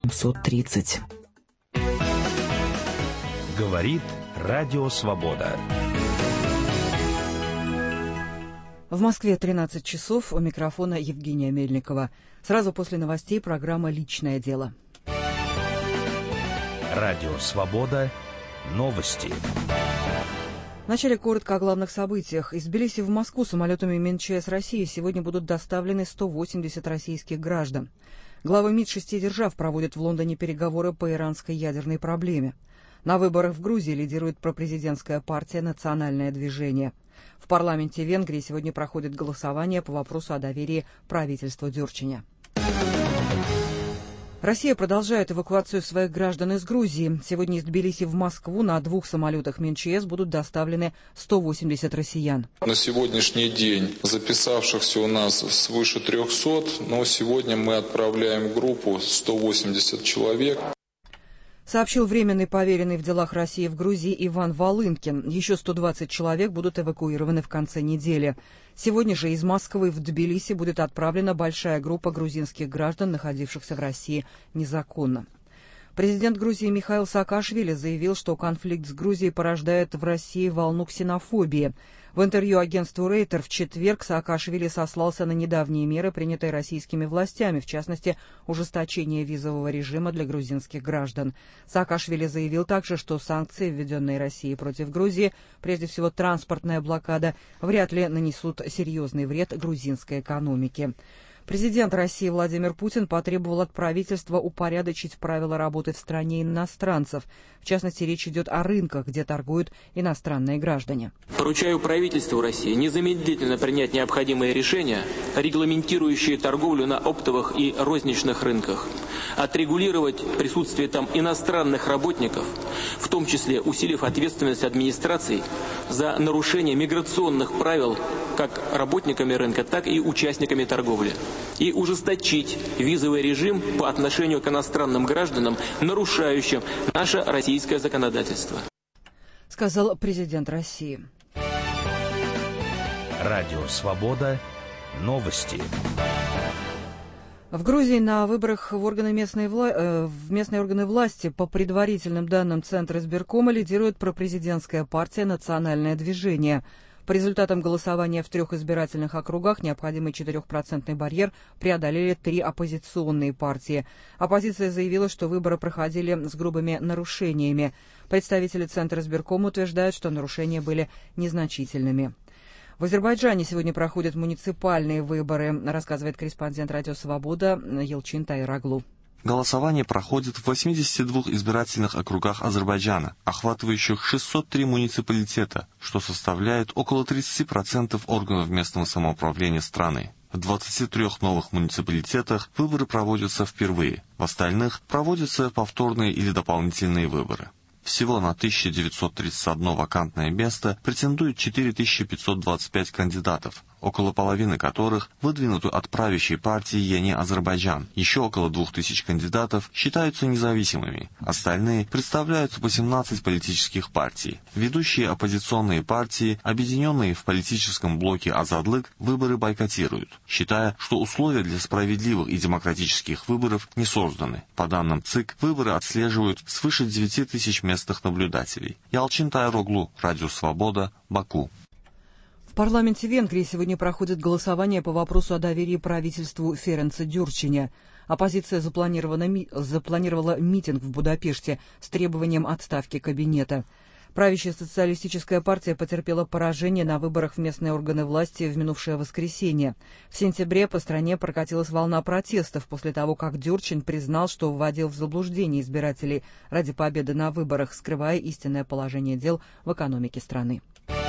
830. Говорит Радио Свобода. В Москве 13 часов. У микрофона Евгения Мельникова. Сразу после новостей программа «Личное дело». Радио Свобода. Новости. Вначале коротко о главных событиях. Из Тбилиси в Москву самолетами МНЧС России сегодня будут доставлены 180 российских граждан. Главы МИД 6 держав проводят в Лондоне переговоры по иранской ядерной проблеме. На выборах в Грузии лидирует пропрезидентская партия «Национальное движение». В парламенте Венгрии сегодня проходит голосование по вопросу о доверии правительству Дюрчиня. Россия продолжает эвакуацию своих граждан из Грузии. Сегодня из Тбилиси в Москву на 2 самолетах МНЧС будут доставлены 180 россиян. На сегодняшний день записавшихся у нас свыше 300, но сегодня мы отправляем группу 180 человек. Сообщил временный поверенный в делах России в Грузии Иван Волынкин. Еще 120 человек будут эвакуированы в конце недели. Сегодня же из Москвы в Тбилиси будет отправлена большая группа грузинских граждан, находившихся в России незаконно. Президент Грузии Михаил Саакашвили заявил, что конфликт с Грузией порождает в России волну ксенофобии. В интервью агентству Рейтер в четверг Саакашвили сослался на недавние меры, принятые российскими властями, в частности, ужесточение визового режима для грузинских граждан. Саакашвили заявил также, что санкции, введенные Россией против Грузии, прежде всего транспортная блокада, вряд ли нанесут серьезный вред грузинской экономике. Президент России Владимир Путин потребовал от правительства упорядочить правила работы в стране иностранцев. В частности, речь идет о рынках, где торгуют иностранные граждане. Поручаю правительству России незамедлительно принять необходимые решения, регламентирующие торговлю на оптовых и розничных рынках, отрегулировать присутствие там иностранных работников, в том числе усилив ответственность администраций за нарушение миграционных правил как работниками рынка, так и участниками торговли, и ужесточить визовый режим по отношению к иностранным гражданам, нарушающим наше российское законодательство. Сказал президент России. Радио Свобода. Новости. В Грузии на выборах в местные органы власти по предварительным данным Центра избиркома лидирует пропрезидентская партия «Национальное движение». По результатам голосования в 3 избирательных округах необходимый 4% барьер преодолели 3 оппозиционные партии. Оппозиция заявила, что выборы проходили с грубыми нарушениями. Представители Центра избиркома утверждают, что нарушения были незначительными. В Азербайджане сегодня проходят муниципальные выборы, рассказывает корреспондент «Радио Свобода» Елчин Тайраглу. Голосование проходит в 82 избирательных округах Азербайджана, охватывающих 603 муниципалитета, что составляет около 30% органов местного самоуправления страны. В 23 новых муниципалитетах выборы проводятся впервые, в остальных проводятся повторные или дополнительные выборы. Всего на 1931 вакантное место претендуют 4525 кандидатов, около половины которых выдвинуты от правящей партии «Яни Азербайджан». Еще около 2000 кандидатов считаются независимыми. Остальные представляют 18 политических партий. Ведущие оппозиционные партии, объединенные в политическом блоке «Азадлык», выборы бойкотируют, считая, что условия для справедливых и демократических выборов не созданы. По данным ЦИК, выборы отслеживают свыше 9000 местных наблюдателей. Ялчин Тайроглу, Радио Свобода, Баку. В парламенте Венгрии сегодня проходит голосование по вопросу о доверии правительству Ференца Дюрчиня. Оппозиция запланировала митинг в Будапеште с требованием отставки кабинета. Правящая социалистическая партия потерпела поражение на выборах в местные органы власти в минувшее воскресенье. В сентябре по стране прокатилась волна протестов после того, как Дюрчин признал, что вводил в заблуждение избирателей ради победы на выборах, скрывая истинное положение дел в экономике страны.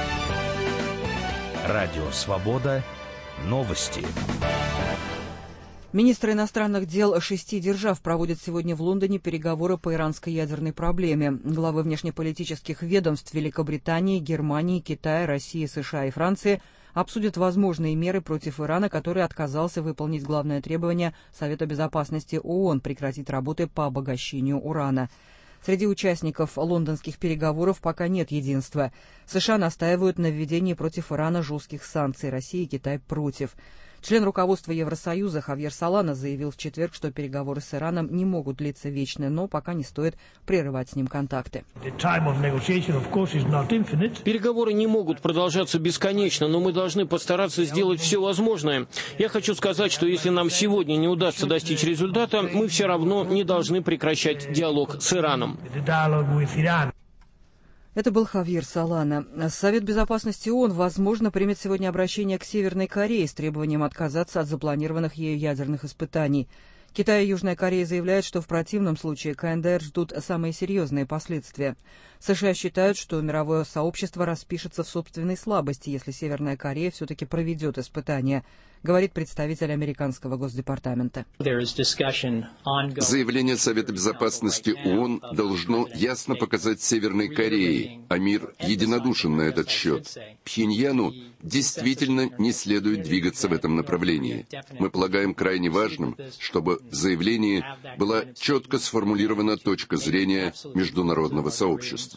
Радио Свобода. Новости. Министры иностранных дел 6 держав проводят сегодня в Лондоне переговоры по иранской ядерной проблеме. Главы внешнеполитических ведомств Великобритании, Германии, Китая, России, США и Франции обсудят возможные меры против Ирана, который отказался выполнить главное требование Совета безопасности ООН – прекратить работы по обогащению урана. Среди участников лондонских переговоров пока нет единства. США настаивают на введении против Ирана жестких санкций, Россия и Китай против. Член руководства Евросоюза Хавьер Солана заявил в четверг, что переговоры с Ираном не могут длиться вечно, но пока не стоит прерывать с ним контакты. Переговоры не могут продолжаться бесконечно, но мы должны постараться сделать все возможное. Я хочу сказать, что если нам сегодня не удастся достичь результата, мы все равно не должны прекращать диалог с Ираном. Это был Хавьер Солана. Совет Безопасности ООН, возможно, примет сегодня обращение к Северной Корее с требованием отказаться от запланированных ею ядерных испытаний. Китай и Южная Корея заявляют, что в противном случае КНДР ждут самые серьезные последствия. США считают, что мировое сообщество распишется в собственной слабости, если Северная Корея все-таки проведет испытания, говорит представитель американского Госдепартамента. Заявление Совета Безопасности ООН должно ясно показать Северной Корее, а мир единодушен на этот счет. Пхеньяну действительно не следует двигаться в этом направлении. Мы полагаем крайне важным, чтобы в заявлении была четко сформулирована точка зрения международного сообщества.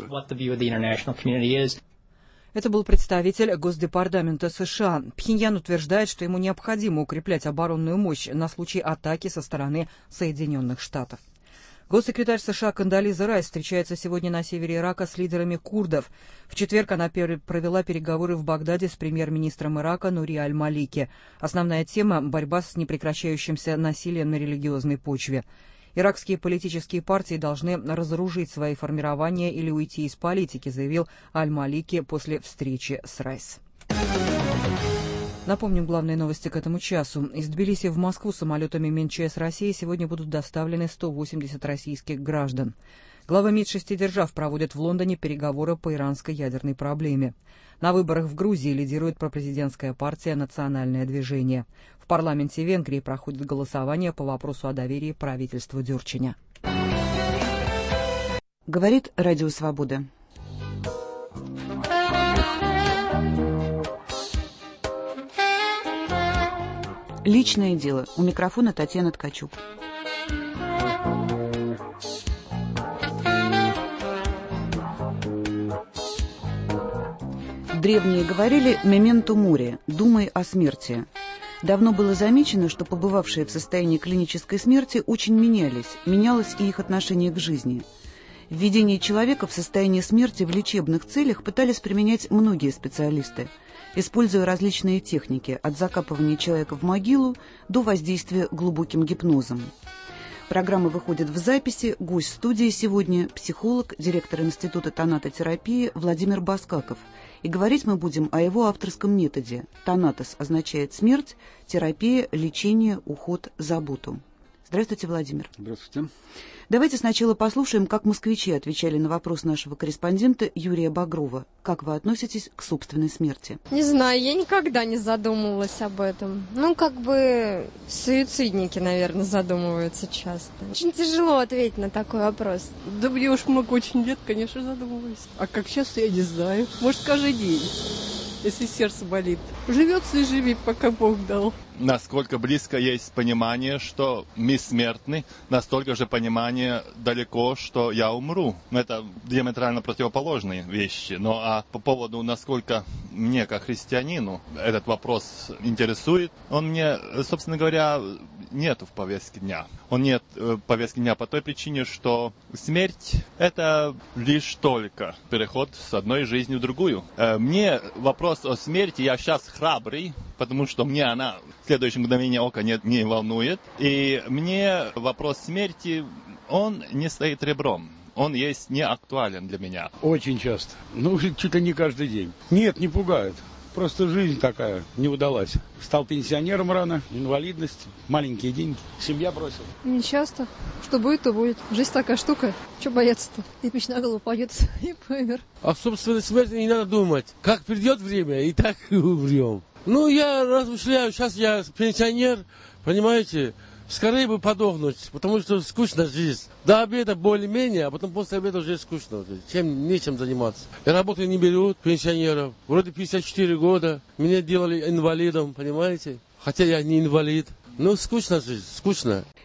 Это был представитель Госдепартамента США. Пхеньян утверждает, что ему необходимо укреплять оборонную мощь на случай атаки со стороны Соединенных Штатов. Госсекретарь США Кондолиза Райс встречается сегодня на севере Ирака с лидерами курдов. В четверг она провела переговоры в Багдаде с премьер-министром Ирака Нури аль-Малики. Основная тема – борьба с непрекращающимся насилием на религиозной почве. Иракские политические партии должны разоружить свои формирования или уйти из политики, заявил аль-Малики после встречи с Райс. Напомним главные новости к этому часу. Из Тбилиси в Москву самолетами МИНЧС России сегодня будут доставлены 180 российских граждан. Главы МИД 6 держав проводят в Лондоне переговоры по иранской ядерной проблеме. На выборах в Грузии лидирует пропрезидентская партия «Национальное движение». В парламенте Венгрии проходит голосование по вопросу о доверии правительству Дюрчиня. Говорит Радио Свобода. Личное дело. У микрофона Татьяна Ткачук. Древние говорили «мементо мори» – «думай о смерти». Давно было замечено, что побывавшие в состоянии клинической смерти очень менялось и их отношение к жизни. Введение человека в состояние смерти в лечебных целях пытались применять многие специалисты, используя различные техники, от закапывания человека в могилу до воздействия глубоким гипнозом. Программа выходит в записи. Гость студии сегодня – психолог, директор Института тонатотерапии Владимир Баскаков. И говорить мы будем о его авторском методе. Тонатос означает смерть, терапия, лечение, уход, заботу. Здравствуйте, Владимир. Здравствуйте. Давайте сначала послушаем, как москвичи отвечали на вопрос нашего корреспондента Юрия Багрова. Как вы относитесь к собственной смерти? Не знаю, я никогда не задумывалась об этом. Суицидники, наверное, задумываются часто. Очень тяжело ответить на такой вопрос. Да мне уж много очень лет, конечно, задумываюсь. А как сейчас, я не знаю. Может, каждый день, если сердце болит. Живется и живи, пока Бог дал. Насколько близко есть понимание, что мы смертны, настолько же понимание далеко, что я умру. Это диаметрально противоположные вещи. А по поводу, насколько мне, как христианину, этот вопрос интересует, он мне, собственно говоря, нет в повестке дня. Он нет в повестке дня по той причине, что смерть – это лишь только переход с одной жизни в другую. Мне вопрос о смерти, я сейчас храбрый, потому что мне она в следующее мгновение ока не волнует. И мне вопрос смерти, он не стоит ребром. Он есть не актуален для меня. Очень часто. Чуть ли не каждый день. Нет, не пугает. Просто жизнь такая не удалась. Стал пенсионером рано, инвалидность, маленькие деньги. Семья бросила. Не часто. Что будет, то будет. Жизнь такая штука. Чего бояться-то? Кирпич на голову пойдет и помер. О собственной смерти не надо думать. Как придет время, и так и умрем. Я размышляю. Сейчас я пенсионер, понимаете. Скорее бы подохнуть, потому что скучно жизнь. До обеда более-менее, а потом после обеда уже скучно. Нечем заниматься. И работу не берут пенсионеров. Вроде 54 года. Меня делали инвалидом, понимаете? Хотя я не инвалид. Скучно жизнь, скучно.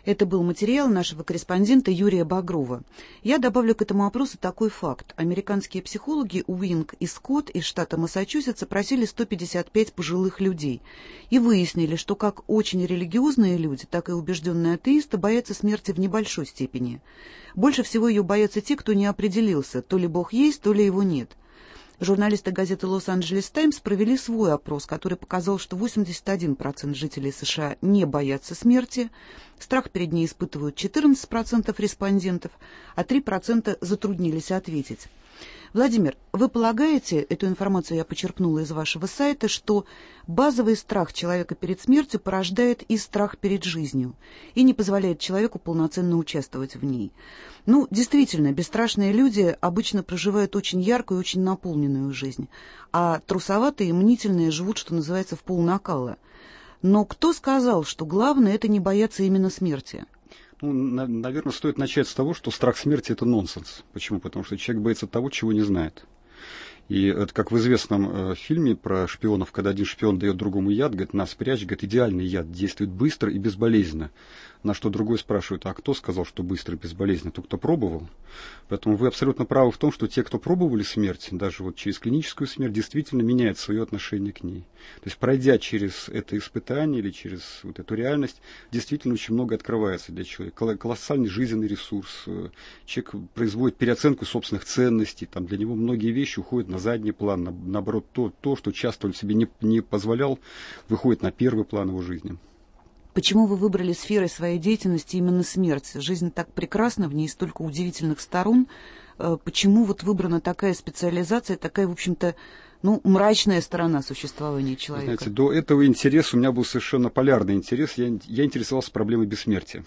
Это был материал нашего корреспондента Юрия Багрова. Я добавлю к этому опросу такой факт. Американские психологи Уинг и Скотт из штата Массачусетс опросили 155 пожилых людей и выяснили, что как очень религиозные люди, так и убежденные атеисты боятся смерти в небольшой степени. Больше всего ее боятся те, кто не определился, то ли Бог есть, то ли его нет. Журналисты газеты «Лос-Анджелес Таймс» провели свой опрос, который показал, что 81% жителей США не боятся смерти, страх перед ней испытывают 14% респондентов, а 3% затруднились ответить. Владимир, вы полагаете, эту информацию я почерпнула из вашего сайта, что базовый страх человека перед смертью порождает и страх перед жизнью, и не позволяет человеку полноценно участвовать в ней? Ну, действительно, бесстрашные люди обычно проживают очень яркую и очень наполненную жизнь, а трусоватые и мнительные живут, что называется, в полнакала. Но кто сказал, что главное – это не бояться именно смерти? Ну, наверное, стоит начать с того, что страх смерти – это нонсенс. Почему? Потому что человек боится того, чего не знает. И это как в известном фильме про шпионов, когда один шпион дает другому яд, говорит, на, спрячь, говорит, идеальный яд, действует быстро и безболезненно. На что другой спрашивает, а кто сказал, что быстро и безболезненно? Тот, кто пробовал. Поэтому вы абсолютно правы в том, что те, кто пробовали смерть, даже вот через клиническую смерть, действительно меняют свое отношение к ней. То есть, пройдя через это испытание или через вот эту реальность, действительно очень много открывается для человека. Колоссальный жизненный ресурс. Человек производит переоценку собственных ценностей. Там для него многие вещи уходят на задний план. Наоборот, то, что часто он себе не позволял, выходит на первый план его жизни. Почему вы выбрали сферой своей деятельности именно смерть? Жизнь так прекрасна, в ней столько удивительных сторон. Почему вот выбрана такая специализация, такая, в общем-то, мрачная сторона существования человека? Знаете, до этого интереса у меня был совершенно полярный интерес. Я интересовался проблемой бессмертия.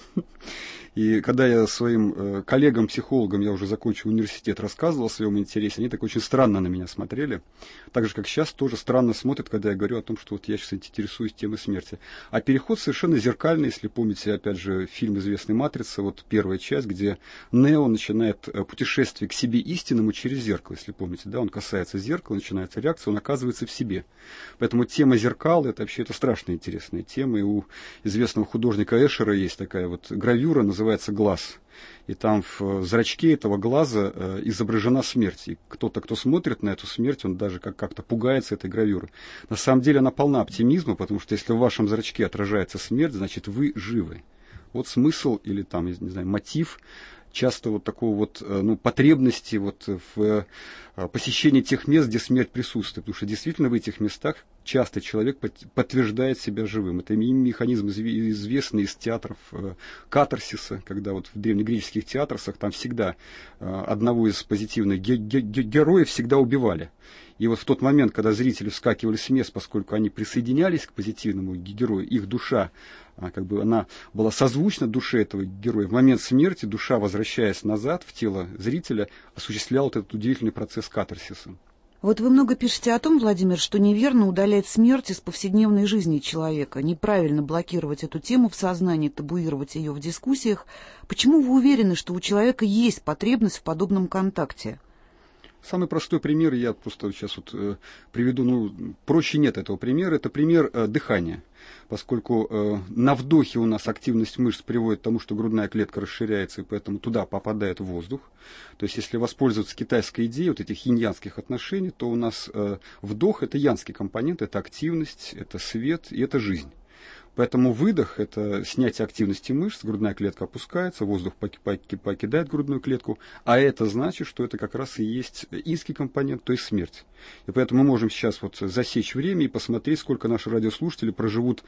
И когда я своим коллегам-психологам, я уже закончил университет, рассказывал о своем интересе, они так очень странно на меня смотрели. Так же, как сейчас, тоже странно смотрят, когда я говорю о том, что вот я сейчас интересуюсь темой смерти. А переход совершенно зеркальный, если помните, опять же, фильм известный «Матрица», вот первая часть, где Нео начинает путешествие к себе истинному через зеркало, если помните, да, он касается зеркала, начинается реакция, он оказывается в себе. Поэтому тема зеркал, это вообще страшно интересная тема, и у известного художника Эшера есть такая вот гравюра, называется «Глаз». И там в зрачке этого глаза изображена смерть. И кто-то, кто смотрит на эту смерть, он даже как-то пугается этой гравюры. На самом деле она полна оптимизма, потому что если в вашем зрачке отражается смерть, значит вы живы. Вот смысл или там, не знаю, мотив часто вот такого вот, потребности вот в посещении тех мест, где смерть присутствует. Потому что действительно в этих местах часто человек подтверждает себя живым. Это механизм известный из театров катарсиса, когда вот в древнегреческих театрах там всегда одного из позитивных героев всегда убивали. И вот в тот момент, когда зрители вскакивали с мест, поскольку они присоединялись к позитивному герою, их душа, она была созвучна душе этого героя. В момент смерти душа, возвращаясь назад в тело зрителя, осуществляла вот этот удивительный процесс катарсиса. Вот вы много пишете о том, Владимир, что неверно удалять смерть из повседневной жизни человека, неправильно блокировать эту тему в сознании, табуировать ее в дискуссиях. Почему вы уверены, что у человека есть потребность в подобном контакте? Самый простой пример, я просто сейчас вот приведу, проще нет этого примера, это пример дыхания. Поскольку на вдохе у нас активность мышц приводит к тому, что грудная клетка расширяется, и поэтому туда попадает воздух. То есть, если воспользоваться китайской идеей вот этих инь-янских отношений, то у нас вдох – это янский компонент, это активность, это свет и это жизнь. Поэтому выдох – это снятие активности мышц, грудная клетка опускается, воздух покидает грудную клетку, а это значит, что это как раз и есть инский компонент, то есть смерть. И поэтому мы можем сейчас вот засечь время и посмотреть, сколько наши радиослушатели проживут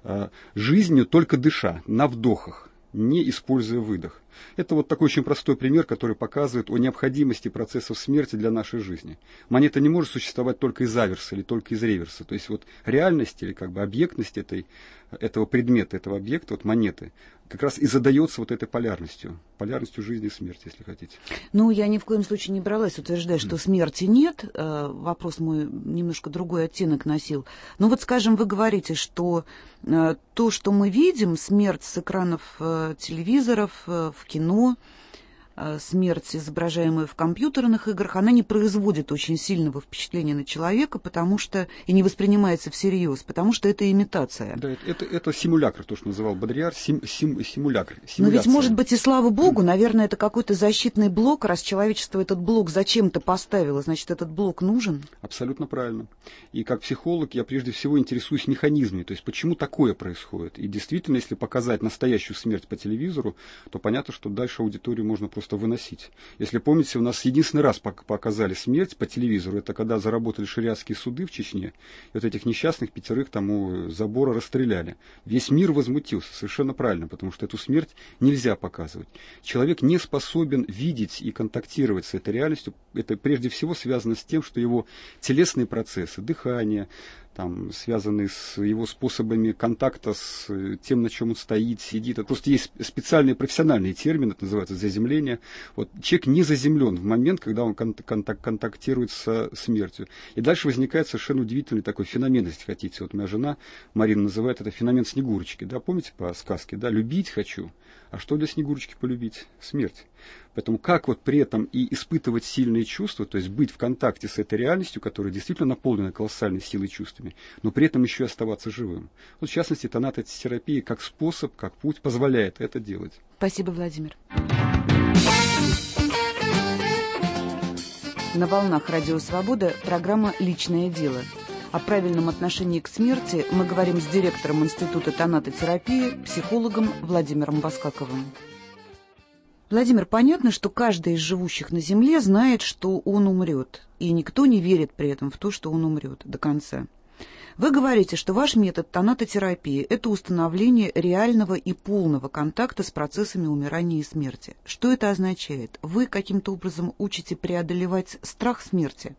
жизнью, только дыша, на вдохах, не используя выдох. Это вот такой очень простой пример, который показывает о необходимости процессов смерти для нашей жизни. Монета не может существовать только из аверса или только из реверса. То есть вот реальность или объектность этого предмета, этого объекта, вот монеты, как раз и задается вот этой полярностью жизни и смерти, если хотите. Я ни в коем случае не бралась утверждать, что смерти нет. Вопрос мой немножко другой оттенок носил. Но вот, скажем, вы говорите, что то, что мы видим, смерть с экранов телевизоров, в кино, смерть, изображаемая в компьютерных играх, она не производит очень сильного впечатления на человека, потому что и не воспринимается всерьез, потому что это имитация. Да, это симулякр, то, что называл Бодрияр, симулякр. Но ведь, может быть, и слава богу, наверное, это какой-то защитный блок, раз человечество этот блок зачем-то поставило, значит, этот блок нужен? Абсолютно правильно. И как психолог я прежде всего интересуюсь механизмами, то есть почему такое происходит. И действительно, если показать настоящую смерть по телевизору, то понятно, что дальше аудиторию можно просто выносить. Если помните, у нас единственный раз показали смерть по телевизору, это когда заработали шариатские суды в Чечне, и вот этих несчастных 5 там у забора расстреляли. Весь мир возмутился, совершенно правильно, потому что эту смерть нельзя показывать. Человек не способен видеть и контактировать с этой реальностью. Это прежде всего связано с тем, что его телесные процессы, дыхание, там, связанные с его способами контакта с тем, на чем он стоит, сидит. Это просто есть специальные профессиональные термины, это называется заземление. Вот человек не заземлен в момент, когда он контактирует со смертью. И дальше возникает совершенно удивительный такой феномен, если хотите. Вот моя жена Марина называет это феномен Снегурочки. Да, помните по сказке? Да, любить хочу. А что для Снегурочки полюбить? Смерть. Поэтому как вот при этом и испытывать сильные чувства, то есть быть в контакте с этой реальностью, которая действительно наполнена колоссальной силой чувствами, но при этом еще и оставаться живым. Вот в частности, тонатотерапия как способ, как путь позволяет это делать. Спасибо, Владимир. На волнах Радио Свобода программа «Личное дело». О правильном отношении к смерти мы говорим с директором Института тонатотерапии, психологом Владимиром Баскаковым. Владимир, понятно, что каждый из живущих на Земле знает, что он умрет, и никто не верит при этом в то, что он умрет до конца. Вы говорите, что ваш метод тонатотерапии – это установление реального и полного контакта с процессами умирания и смерти. Что это означает? Вы каким-то образом учите преодолевать страх смерти?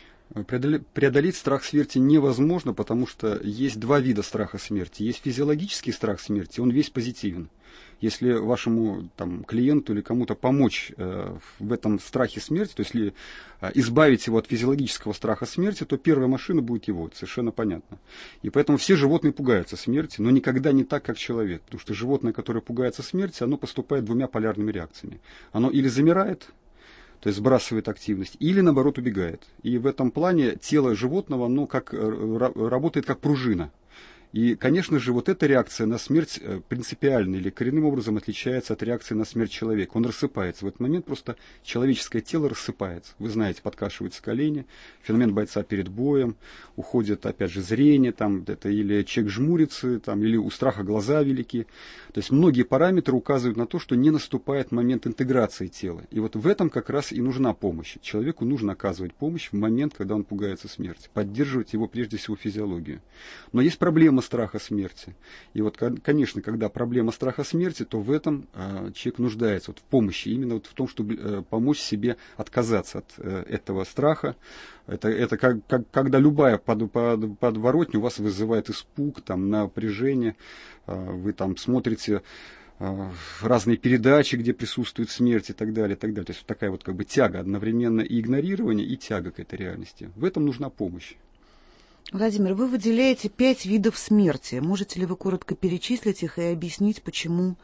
Преодолеть страх смерти невозможно, потому что есть 2 вида страха смерти. Есть физиологический страх смерти, он весь позитивен. Если вашему клиенту или кому-то помочь в этом страхе смерти, то есть избавить его от физиологического страха смерти, то первая машина будет его, это совершенно понятно. И поэтому все животные пугаются смерти, но никогда не так, как человек. Потому что животное, которое пугается смерти, оно поступает 2 полярными реакциями. Оно или замирает, то есть сбрасывает активность, или наоборот убегает. И в этом плане тело животного, оно работает как пружина. И, конечно же, вот эта реакция на смерть принципиально или коренным образом отличается от реакции на смерть человека. Он рассыпается. В этот момент просто человеческое тело рассыпается. Вы знаете, подкашиваются колени, феномен бойца перед боем, уходит, опять же, зрение, или человек жмурится, или у страха глаза велики. То есть многие параметры указывают на то, что не наступает момент интеграции тела. И вот в этом как раз и нужна помощь. Человеку нужно оказывать помощь в момент, когда он пугается смерти, поддерживать его прежде всего физиологию. Но есть проблема страха смерти. И вот, конечно, когда проблема страха смерти, то в этом человек нуждается в помощи, именно в том, чтобы помочь себе отказаться от этого страха. Это когда любая подворотня у вас вызывает испуг, напряжение, вы смотрите разные передачи, где присутствует смерть и так далее, и так далее. То есть такая тяга, одновременно и игнорирование, и тяга к этой реальности. В этом нужна помощь. Владимир, вы выделяете 5 видов смерти. Можете ли вы коротко перечислить их и объяснить, почему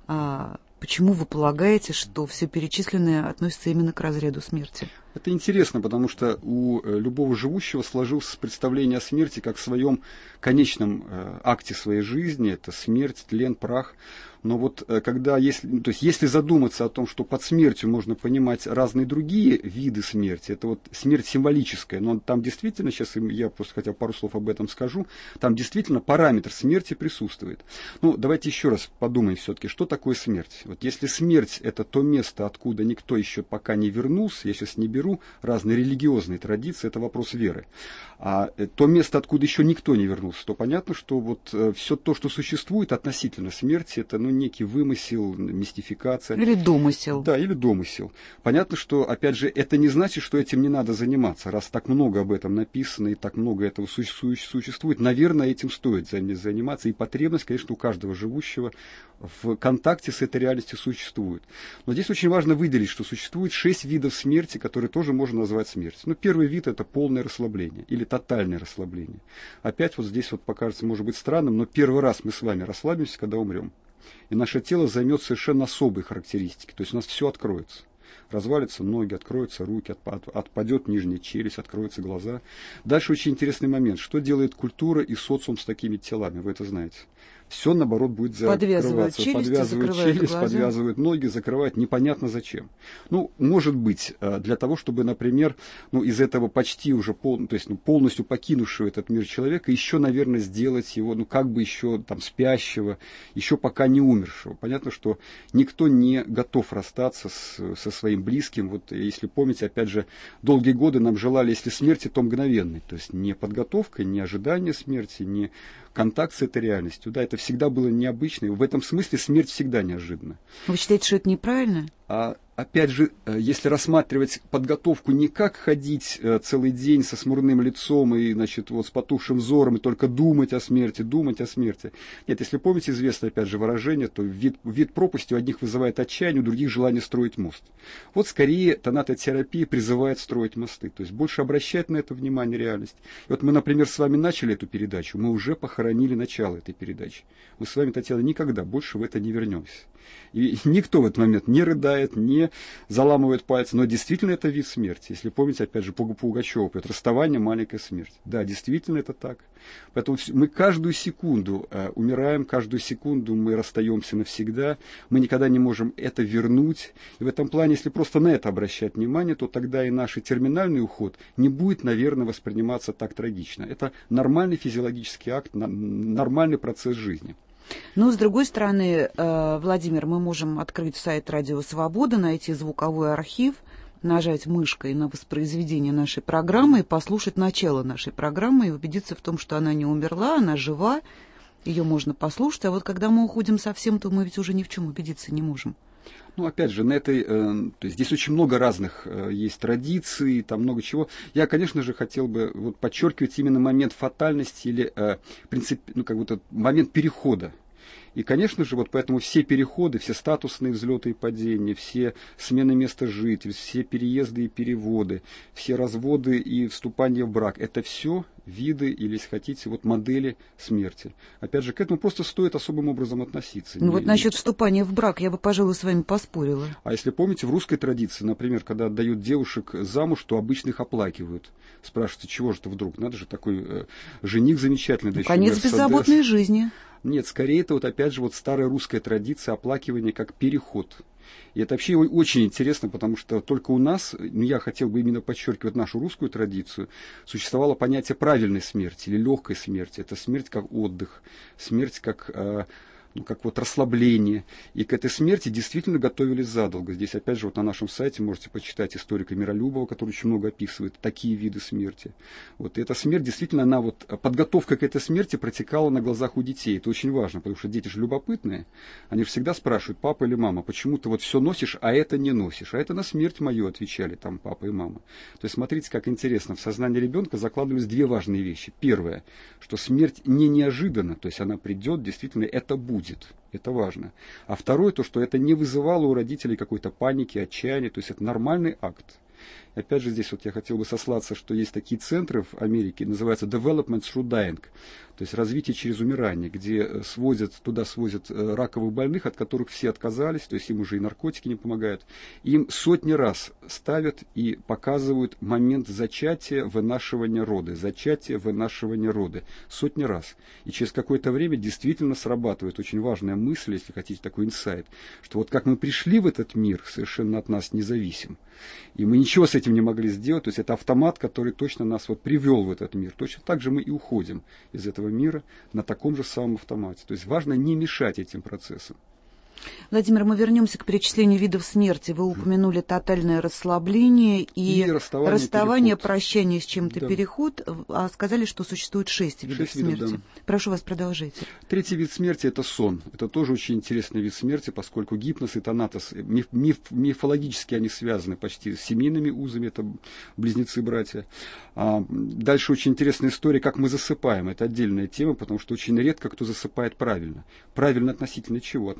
вы полагаете, что все перечисленное относится именно к разряду смерти? Это интересно, потому что у любого живущего сложилось представление о смерти как в своем конечном акте своей жизни. Это смерть, тлен, прах. Но вот если задуматься о том, что под смертью можно понимать разные другие виды смерти, это вот смерть символическая, но там действительно, сейчас я просто хотя бы пару слов об этом скажу, там действительно параметр смерти присутствует. Давайте еще раз подумаем все-таки, что такое смерть. Вот если смерть – это то место, откуда никто еще пока не вернулся, я сейчас не беру разные религиозные традиции, это вопрос веры, а то место, откуда еще никто не вернулся, то понятно, что вот все то, что существует относительно смерти, это некий вымысел, мистификация. Или домысел. Да, или домысел. Понятно, что, опять же, это не значит, что этим не надо заниматься. Раз так много об этом написано и так много этого существует, наверное, этим стоит заниматься. И потребность, конечно, у каждого живущего в контакте с этой реальностью существует. Но здесь очень важно выделить, что существует 6 видов смерти, которые тоже можно назвать смертью. Первый вид – это полное расслабление или тотальное расслабление. Опять вот здесь покажется, может быть, странным, но первый раз мы с вами расслабимся, когда умрем. и наше тело займет совершенно особые характеристики. То есть у нас все откроется. Развалятся ноги, откроются руки, отпадет нижняя челюсть, откроются глаза. Дальше очень интересный момент. Что делает культура и социум с такими телами? Вы это знаете. Все, наоборот, будет закрываться. Подвязывают челюсть, подвязывают ноги, закрывают непонятно зачем. Ну, может быть, для того, чтобы, например, из этого почти уже полностью покинувшего этот мир человека еще, наверное, сделать его, как бы еще там спящего, еще пока не умершего. Понятно, что никто не готов расстаться со своим близким. Вот если помните, опять же, долгие годы нам желали, если смерти, то мгновенной. То есть не подготовка, не ожидание смерти, не контакт с этой реальностью. Да, это всегда было необычно. И в этом смысле смерть всегда неожиданна. Вы считаете, что это неправильно? Опять же, если рассматривать подготовку не как ходить целый день со смурным лицом и, значит, вот с потухшим взором и только думать о смерти. Нет, если помните известное, опять же, выражение, то вид пропасти у одних вызывает отчаяние, у других желание строить мост. Вот скорее тонатотерапия призывает строить мосты, то есть больше обращать на это внимание реальность. И вот мы, например, с вами начали эту передачу, мы уже похоронили начало этой передачи. Мы с вами, Татьяна, никогда больше в это не вернемся. И никто в этот момент не рыдает, не заламывает пальцы, но действительно это вид смерти. Если помните, опять же, Пугачева, расставание, маленькая смерть. Да, действительно это так. Поэтому мы каждую секунду умираем, каждую секунду мы расстаемся навсегда, мы никогда не можем это вернуть. И в этом плане, если просто на это обращать внимание, то тогда и наш терминальный уход не будет, наверное, восприниматься так трагично. Это нормальный физиологический акт, нормальный процесс жизни. Но, с другой стороны, Владимир, мы можем открыть сайт «Радио Свобода», найти звуковой архив, нажать мышкой на воспроизведение нашей программы и послушать начало нашей программы и убедиться в том, что она не умерла, она жива, ее можно послушать. А вот когда мы уходим совсем, то мы ведь уже ни в чем убедиться не можем. Опять же, то есть здесь очень много разных есть традиций, там много чего. Я, конечно же, хотел бы подчеркивать именно момент фатальности или момент перехода. И, конечно же, поэтому все переходы, все статусные взлеты и падения, все смены места жительства, все переезды и переводы, все разводы и вступания в брак, это все виды или, если хотите, модели смерти. Опять же, к этому просто стоит особым образом относиться. Насчет вступания в брак я бы, пожалуй, с вами поспорила. А если помните, в русской традиции, например, когда отдают девушек замуж, то обычно их оплакивают. Спрашивается, чего же это вдруг? Надо же, такой жених замечательный. Да конец еще беззаботной жизни. Нет, скорее это опять же старая русская традиция оплакивания как переход. И это вообще очень интересно, потому что только у нас, я хотел бы именно подчеркивать нашу русскую традицию, существовало понятие правильной смерти или легкой смерти. Это смерть как отдых, смерть как расслабление. И к этой смерти действительно готовились задолго. Здесь, опять же, на нашем сайте можете почитать историка Миролюбова, который очень много описывает такие виды смерти. И эта смерть, действительно, подготовка к этой смерти протекала на глазах у детей. Это очень важно, потому что дети же любопытные. Они же всегда спрашивают: папа или мама, почему ты все носишь, а это не носишь? А это на смерть мою, отвечали там папа и мама. То есть, смотрите, как интересно. В сознание ребенка закладывались две важные вещи. Первое, что смерть не неожиданна, то есть она придет, действительно, это будет. Это важно. А второе, то, что это не вызывало у родителей какой-то паники, отчаяния, то есть это нормальный акт. И опять же, здесь я хотел бы сослаться, что есть такие центры в Америке, называются Development Through Dying, то есть развитие через умирание, где туда свозят раковых больных, от которых все отказались, то есть им уже и наркотики не помогают. Им сотни раз ставят и показывают момент зачатия, вынашивания рода, сотни раз. И через какое-то время действительно срабатывает очень важная мысль, если хотите, такой инсайт, что как мы пришли в этот мир, совершенно от нас независим, и мы ничего с этим не могли сделать, то есть это автомат, который точно нас привел в этот мир. Точно так же мы и уходим из этого мира на таком же самом автомате. То есть важно не мешать этим процессам. Владимир, мы вернемся к перечислению видов смерти. Вы упомянули тотальное расслабление и расставание, прощание с чем-то, да. Переход, а сказали, что существует 6 видов смерти. Да. Прошу вас, продолжайте. Третий вид смерти – это сон. Это тоже очень интересный вид смерти, поскольку гипноз и тонатос, мифологически они связаны почти с семейными узами, это близнецы-братья. Дальше очень интересная история, как мы засыпаем. Это отдельная тема, потому что очень редко кто засыпает правильно. Правильно относительно чего? Относительно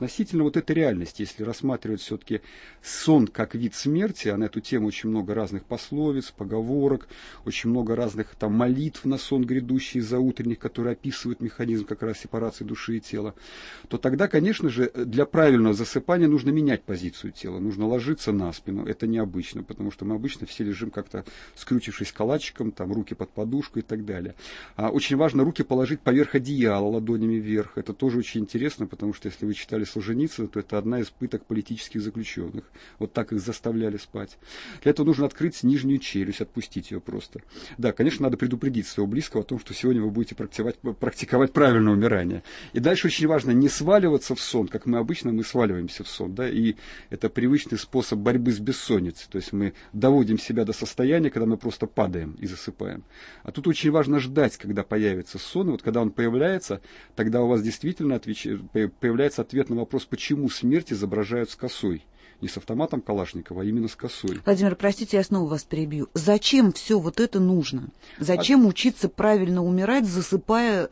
вот эта реальность, если рассматривать все-таки сон как вид смерти, а на эту тему очень много разных пословиц, поговорок, очень много разных там молитв на сон грядущий из-за утренних, которые описывают механизм как раз сепарации души и тела, то тогда, конечно же, для правильного засыпания нужно менять позицию тела, нужно ложиться на спину. Это необычно, потому что мы обычно все лежим как-то скрючившись калачиком, там руки под подушку и так далее. Очень важно руки положить поверх одеяла, ладонями вверх. Это тоже очень интересно, потому что если вы читали Солженицына, то это одна из пыток политических заключенных. Вот так их заставляли спать. Для этого нужно открыть нижнюю челюсть, отпустить ее просто. Да, конечно, надо предупредить своего близкого о том, что сегодня вы будете практиковать правильное умирание. И дальше очень важно не сваливаться в сон, как мы обычно сваливаемся в сон. Да? И это привычный способ борьбы с бессонницей. То есть мы доводим себя до состояния, когда мы просто падаем и засыпаем. А тут очень важно ждать, когда появится сон. И вот когда он появляется, тогда у вас действительно появляется ответ на вопрос, почему смерть изображают с косой. Не с автоматом Калашникова, а именно с косой. Владимир, простите, я снова вас перебью. Зачем все вот это нужно? Зачем учиться правильно умирать, засыпая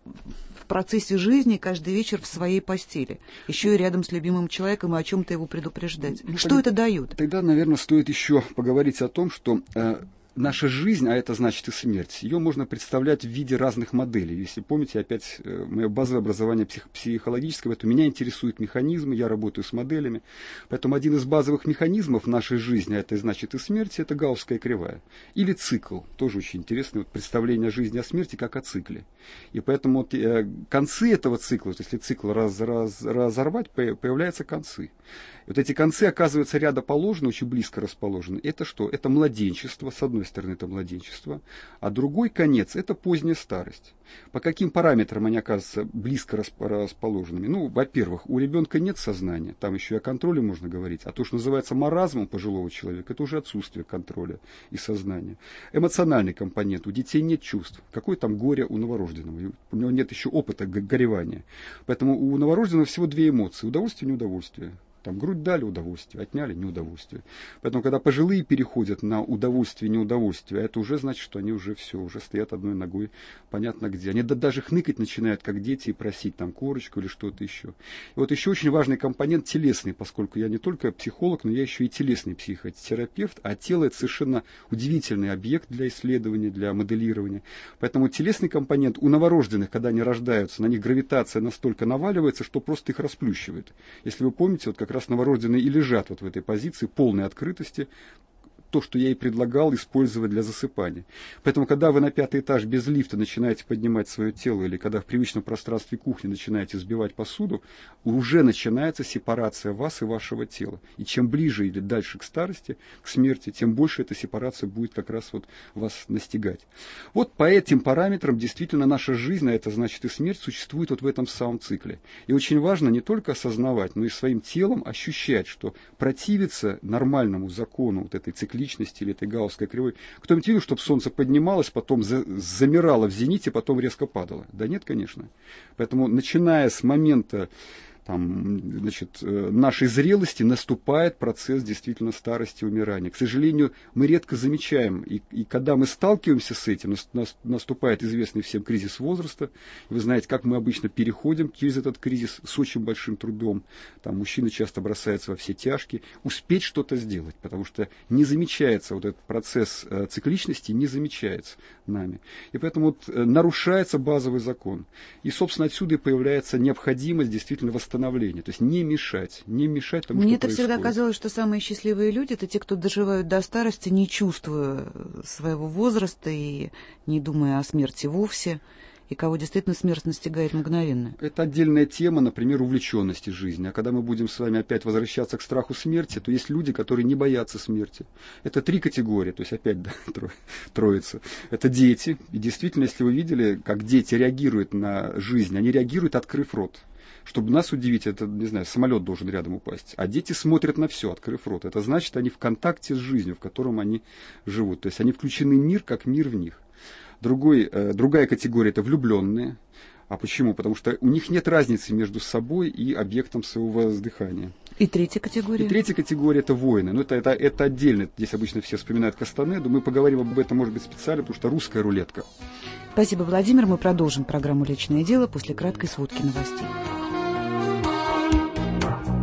в процессе жизни каждый вечер в своей постели? Еще и рядом с любимым человеком и о чем-то его предупреждать. Что это дает? Тогда, наверное, стоит еще поговорить о том, что наша жизнь, а это значит и смерть, ее можно представлять в виде разных моделей. Если помните, опять мое базовое образование психологическое, поэтому меня интересуют механизмы, я работаю с моделями. Поэтому один из базовых механизмов нашей жизни, а это значит и смерть, это гаусская кривая. Или цикл, тоже очень интересное вот представление о жизни, о смерти как о цикле. И поэтому вот, концы этого цикла, вот если цикл разорвать, появляются концы. И вот эти концы оказываются рядоположены, очень близко расположены. Это что? Это младенчество, с одной стороны это младенчество, а другой конец это поздняя старость. По каким параметрам они оказываются близко расположенными? Ну, во-первых, у ребенка нет сознания, там еще и о контроле можно говорить, а то, что называется маразмом пожилого человека, это уже отсутствие контроля и сознания. Эмоциональный компонент, у детей нет чувств, какое там горе у новорожденного, у него нет еще опыта горевания. Поэтому у новорожденного всего две эмоции, удовольствие и неудовольствие. Там грудь дали — удовольствие, отняли — неудовольствие. Поэтому, когда пожилые переходят на удовольствие и неудовольствие, это уже значит, что они уже все, уже стоят одной ногой, понятно где. Они даже хныкать начинают, как дети, и просить там корочку или что-то еще. И вот еще очень важный компонент телесный, поскольку я не только психолог, но я еще и телесный психотерапевт, а тело — это совершенно удивительный объект для исследования, для моделирования. Поэтому телесный компонент у новорожденных, когда они рождаются, на них гравитация настолько наваливается, что просто их расплющивает. Если вы помните, вот как раз новорожденные и лежат вот в этой позиции полной открытости, то, что я и предлагал использовать для засыпания. Поэтому, когда вы на 5-й этаж без лифта начинаете поднимать свое тело, или когда в привычном пространстве кухни начинаете сбивать посуду, уже начинается сепарация вас и вашего тела. И чем ближе или дальше к старости, к смерти, тем больше эта сепарация будет как раз вот вас настигать. Вот по этим параметрам действительно наша жизнь, а это значит и смерть, существует вот в этом самом цикле. И очень важно не только осознавать, но и своим телом ощущать, что противиться нормальному закону вот этой цикличности или этой гаусской кривой. Кто-нибудь видел, чтобы солнце поднималось, потом замирало в зените, потом резко падало? Да нет, конечно. Поэтому, начиная с момента нашей зрелости, наступает процесс действительно старости и умирания. К сожалению, мы редко замечаем, и когда мы сталкиваемся с этим, наступает известный всем кризис возраста. Вы знаете, как мы обычно переходим через этот кризис с очень большим трудом. Там мужчины часто бросаются во все тяжкие. Успеть что-то сделать, потому что не замечается вот этот процесс цикличности, не замечается нами. И поэтому вот нарушается базовый закон. И, собственно, отсюда и появляется необходимость действительно восстановления. То есть не мешать тому, Мне что происходит. Всегда казалось, что самые счастливые люди — это те, кто доживают до старости, не чувствуя своего возраста и не думая о смерти вовсе, и кого действительно смерть настигает мгновенно. Это отдельная тема, например, увлеченности жизнью. А когда мы будем с вами опять возвращаться к страху смерти, то есть люди, которые не боятся смерти. Это 3 категории, то есть опять троица. Это дети. И действительно, если вы видели, как дети реагируют на жизнь, они реагируют, открыв рот. Чтобы нас удивить, это, не знаю, самолет должен рядом упасть. А дети смотрят на все, открыв рот. Это значит, они в контакте с жизнью, в котором они живут. То есть они включены в мир, как мир в них. Другая категория – это влюбленные. А почему? Потому что у них нет разницы между собой и объектом своего воздыхания. И третья категория? И третья категория – это воины. Но это отдельно. Здесь обычно все вспоминают Кастанеду. Мы поговорим об этом, может быть, специально, потому что русская рулетка. Спасибо, Владимир. Мы продолжим программу «Личное дело» после краткой сводки новостей.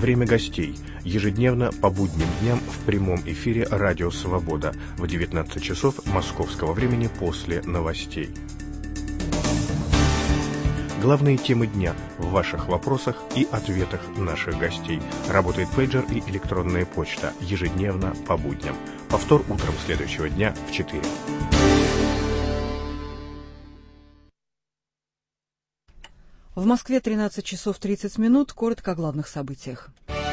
Время гостей. Ежедневно по будним дням в прямом эфире «Радио Свобода» в 19 часов московского времени после новостей. Главные темы дня в ваших вопросах и ответах наших гостей. Работает пейджер и электронная почта. Ежедневно по будням. Повтор утром следующего дня в 4. В Москве 13 часов 30 минут. Коротко о главных событиях.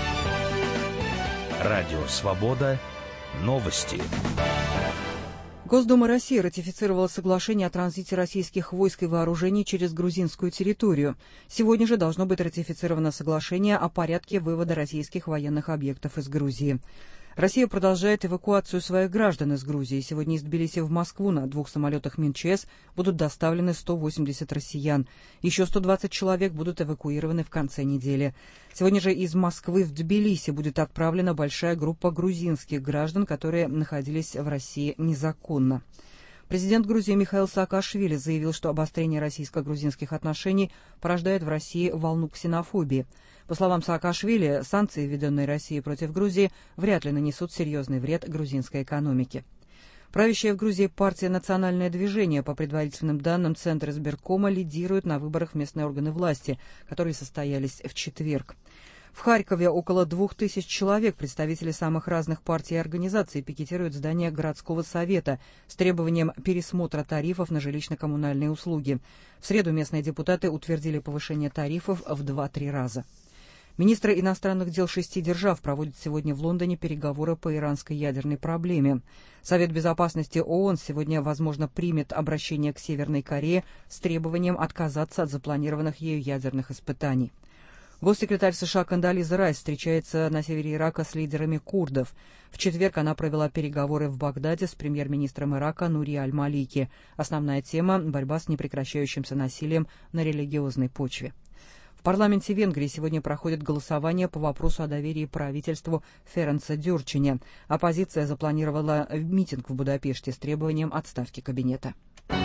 Радио «Свобода». Новости. Госдума России ратифицировала соглашение о транзите российских войск и вооружений через грузинскую территорию. Сегодня же должно быть ратифицировано соглашение о порядке вывода российских военных объектов из Грузии. Россия продолжает эвакуацию своих граждан из Грузии. Сегодня из Тбилиси в Москву на 2 самолетах МинЧС будут доставлены 180 россиян. Еще 120 человек будут эвакуированы в конце недели. Сегодня же из Москвы в Тбилиси будет отправлена большая группа грузинских граждан, которые находились в России незаконно. Президент Грузии Михаил Саакашвили заявил, что обострение российско-грузинских отношений порождает в России волну ксенофобии. По словам Саакашвили, санкции, введенные Россией против Грузии, вряд ли нанесут серьезный вред грузинской экономике. Правящая в Грузии партия «Национальное движение», по предварительным данным Центра избиркома, лидирует на выборах в местные органы власти, которые состоялись в четверг. В Харькове около 2000 человек, представители самых разных партий и организаций, пикетируют здание городского совета с требованием пересмотра тарифов на жилищно-коммунальные услуги. В среду местные депутаты утвердили повышение тарифов в 2-3 раза. Министры иностранных дел 6 держав проводят сегодня в Лондоне переговоры по иранской ядерной проблеме. Совет безопасности ООН сегодня, возможно, примет обращение к Северной Корее с требованием отказаться от запланированных ею ядерных испытаний. Госсекретарь США Кондолиза Райс встречается на севере Ирака с лидерами курдов. В четверг она провела переговоры в Багдаде с премьер-министром Ирака Нури Аль-Малики. Основная тема – борьба с непрекращающимся насилием на религиозной почве. В парламенте Венгрии сегодня проходит голосование по вопросу о доверии правительству Ференца Дюрчиня. Оппозиция запланировала митинг в Будапеште с требованием отставки кабинета.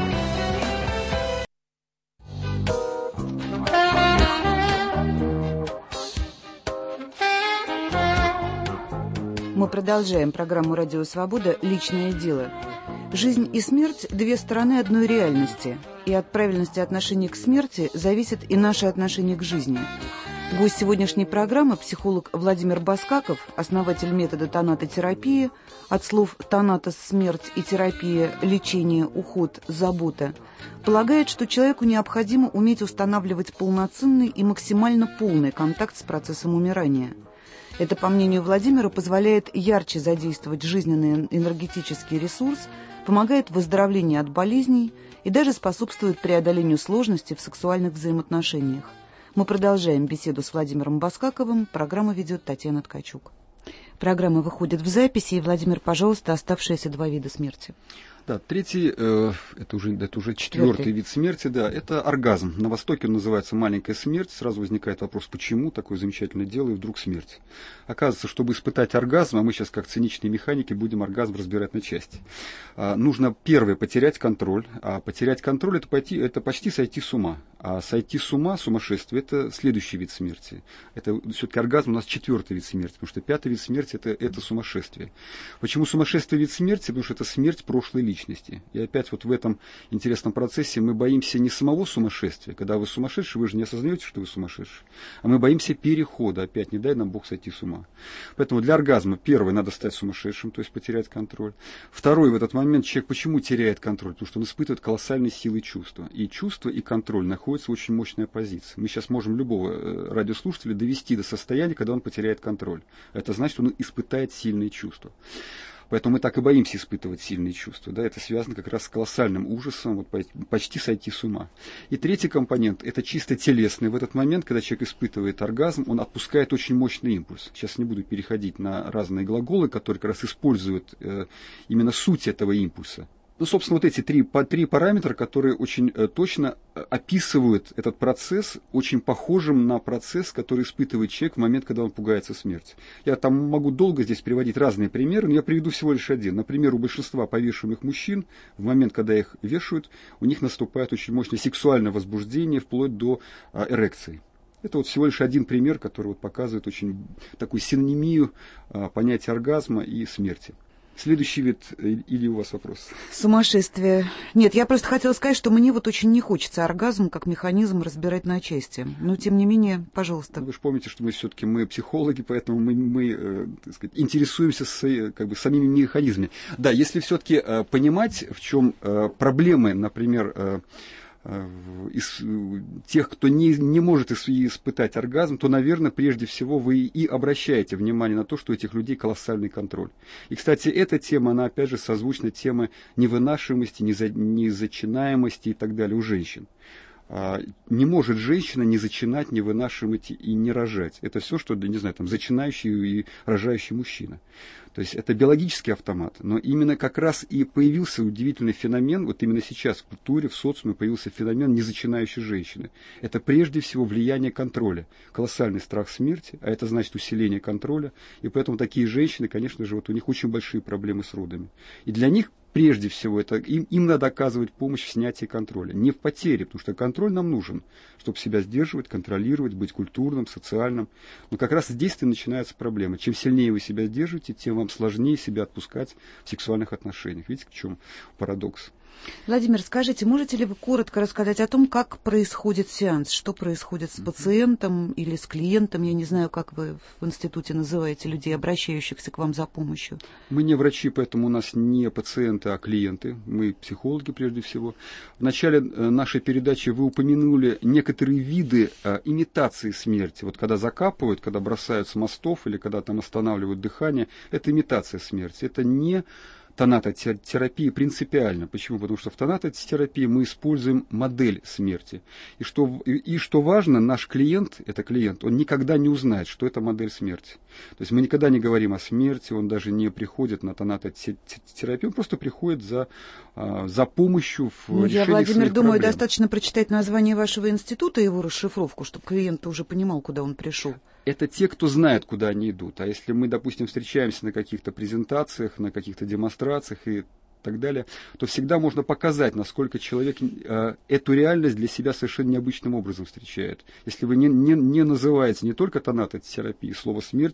Мы продолжаем программу «Радио Свобода. Личное дело». Жизнь и смерть – две стороны одной реальности, и от правильности отношения к смерти зависит и наше отношение к жизни. Гость сегодняшней программы – психолог Владимир Баскаков, основатель метода тонатотерапии, от слов «тонатос» – смерть и терапия, лечение, уход, забота, полагает, что человеку необходимо уметь устанавливать полноценный и максимально полный контакт с процессом умирания. Это, по мнению Владимира, позволяет ярче задействовать жизненный энергетический ресурс, помогает в выздоровлении от болезней и даже способствует преодолению сложностей в сексуальных взаимоотношениях. Мы продолжаем беседу с Владимиром Баскаковым. Программу ведет Татьяна Ткачук. Программа выходит в записи. И, Владимир, пожалуйста, оставшиеся 2 вида смерти. Да, третий, это уже четвертый вид смерти, да, это оргазм. На Востоке он называется маленькая смерть. Сразу возникает вопрос, почему такое замечательное дело и вдруг смерть. Оказывается, чтобы испытать оргазм, а мы сейчас как циничные механики будем оргазм разбирать на части, нужно первое потерять контроль. А потерять контроль это почти сойти с ума. А сойти с ума, сумасшествие, это следующий вид смерти. Это все-таки оргазм у нас 4-й вид смерти, потому что 5-й вид смерти это сумасшествие. Почему сумасшествие вид смерти? Потому что это смерть прошлой личности. И опять вот в этом интересном процессе мы боимся не самого сумасшествия. Когда вы сумасшедший, вы же не осознаете, что вы сумасшедший. А мы боимся перехода. Опять не дай нам Бог сойти с ума. Поэтому для оргазма первое надо стать сумасшедшим, то есть потерять контроль. Второй в этот момент человек почему теряет контроль? Потому что он испытывает колоссальные силы чувства. И чувство, и контроль находятся в очень мощной оппозиции. Мы сейчас можем любого радиослушателя довести до состояния, когда он потеряет контроль. Это значит, он испытает сильные чувства. Поэтому мы так и боимся испытывать сильные чувства. Да? Это связано как раз с колоссальным ужасом, вот, почти сойти с ума. И третий компонент – это чисто телесный. В этот момент, когда человек испытывает оргазм, он отпускает очень мощный импульс. Сейчас не буду переходить на разные глаголы, которые как раз используют именно суть этого импульса. Ну, собственно, вот эти три параметра, которые очень точно описывают этот процесс, очень похожим на процесс, который испытывает человек в момент, когда он пугается смерти. Я там могу долго здесь приводить разные примеры, но я приведу всего лишь один. Например, у большинства повешенных мужчин в момент, когда их вешают, у них наступает очень мощное сексуальное возбуждение, вплоть до эрекции. Это вот всего лишь один пример, который вот показывает очень такую синонимию понятия оргазма и смерти. Следующий вид, или у вас вопрос? Сумасшествие. Нет, я просто хотела сказать, что мне вот очень не хочется оргазм как механизм разбирать на части. Но, тем не менее, пожалуйста. Вы же помните, что мы все-таки психологи, поэтому мы так сказать, интересуемся самими механизмами. Да, если все-таки понимать, в чем проблемы, например, из тех, кто не может испытать оргазм, то, наверное, прежде всего вы и обращаете внимание на то, что у этих людей колоссальный контроль. И, кстати, эта тема, она опять же созвучна теме невынашиваемости, незачинаемости и так далее у женщин. Не может женщина не зачинать, не вынашивать и не рожать. Это все, что, не знаю, там, зачинающий и рожающий мужчина. То есть это биологический автомат, но именно как раз и появился удивительный феномен, вот именно сейчас в культуре, в социуме появился феномен незачинающей женщины. Это прежде всего влияние контроля, колоссальный страх смерти, а это значит усиление контроля, и поэтому такие женщины, конечно же, вот у них очень большие проблемы с родами. И для них прежде всего это им надо оказывать помощь в снятии контроля, не в потере, потому что контроль нам нужен, чтобы себя сдерживать, контролировать, быть культурным, социальным. Но как раз здесь-то и начинается проблема. Чем сильнее вы себя сдерживаете, тем вам сложнее себя отпускать в сексуальных отношениях. Видите, в чем парадокс? Владимир, скажите, можете ли вы коротко рассказать о том, как происходит сеанс? Что происходит с пациентом или с клиентом? Я не знаю, как вы в институте называете людей, обращающихся к вам за помощью. Мы не врачи, поэтому у нас не пациенты, а клиенты. Мы психологи прежде всего. В начале нашей передачи вы упомянули некоторые виды имитации смерти. Вот когда закапывают, когда бросают с мостов или когда там останавливают дыхание, это имитация смерти. Это не тонатотерапии принципиально. Почему? Потому что в тонатотерапии мы используем модель смерти. И что важно, наш клиент, он никогда не узнает, что это модель смерти. То есть мы никогда не говорим о смерти, он даже не приходит на тонатотерапию, он просто приходит за помощью в решении Я, Владимир, думаю, проблем. Достаточно прочитать название вашего института и его расшифровку, чтобы клиент уже понимал, куда он пришел. Это те, кто знает, куда они идут. А если мы, допустим, встречаемся на каких-то презентациях, на каких-то демонстрациях и так далее, то всегда можно показать, насколько человек эту реальность для себя совершенно необычным образом встречает. Если вы не называете не только тонатотерапией, слово «смерть»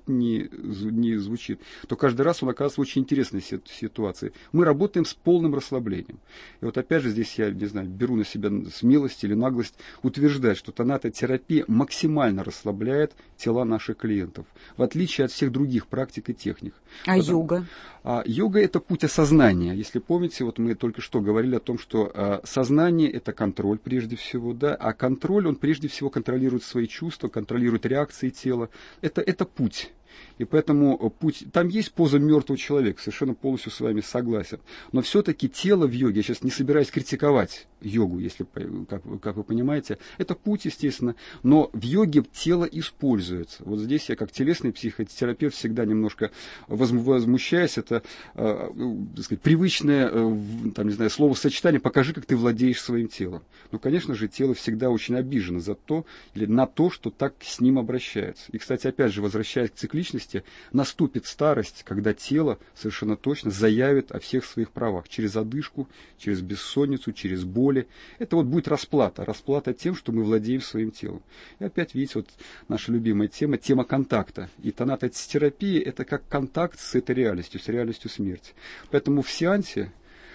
не звучит, то каждый раз он оказывается в очень интересной ситуации. Мы работаем с полным расслаблением. И вот опять же здесь я, не знаю, беру на себя смелость или наглость утверждать, что тонатотерапия максимально расслабляет тела наших клиентов, в отличие от всех других практик и техник. Йога? Йога – это путь осознания. Если помните, вот мы только что говорили о том, что сознание – это контроль прежде всего, да, а контроль, он прежде всего контролирует свои чувства, контролирует реакции тела. Это путь. И поэтому путь, там есть поза мертвого человека, совершенно полностью с вами согласен. Но все-таки тело в йоге, я сейчас не собираюсь критиковать йогу, если, как вы понимаете, это путь, естественно, но в йоге тело используется. Вот здесь я как телесный психотерапевт всегда немножко возмущаюсь, это так сказать, привычное там, не знаю, словосочетание «покажи, как ты владеешь своим телом». Ну, конечно же, тело всегда очень обижено за то, или на то, что так с ним обращаются. И, кстати, опять же, возвращаясь к цикличности, наступит старость, когда тело совершенно точно заявит о всех своих правах через одышку, через бессонницу, через боли. Это вот будет расплата тем, что мы владеем своим телом. И опять, видите, вот наша любимая тема контакта. И тонатотерапия – это как контакт с этой реальностью, с реальностью смерти. Поэтому в сеансе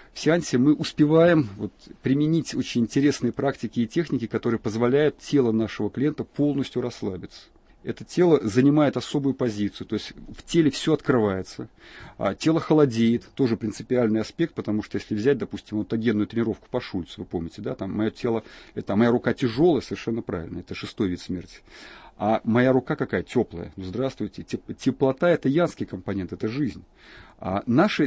мы успеваем применить очень интересные практики и техники, которые позволяют телу нашего клиента полностью расслабиться. Это тело занимает особую позицию, то есть в теле все открывается, тело холодеет, тоже принципиальный аспект, потому что если взять, допустим, аутогенную тренировку по Шульцу, вы помните, да, там мое тело, моя рука тяжелая, совершенно правильно, это 6-й вид смерти. А моя рука какая? Теплая. Ну, здравствуйте. Теплота – это янский компонент, это жизнь. А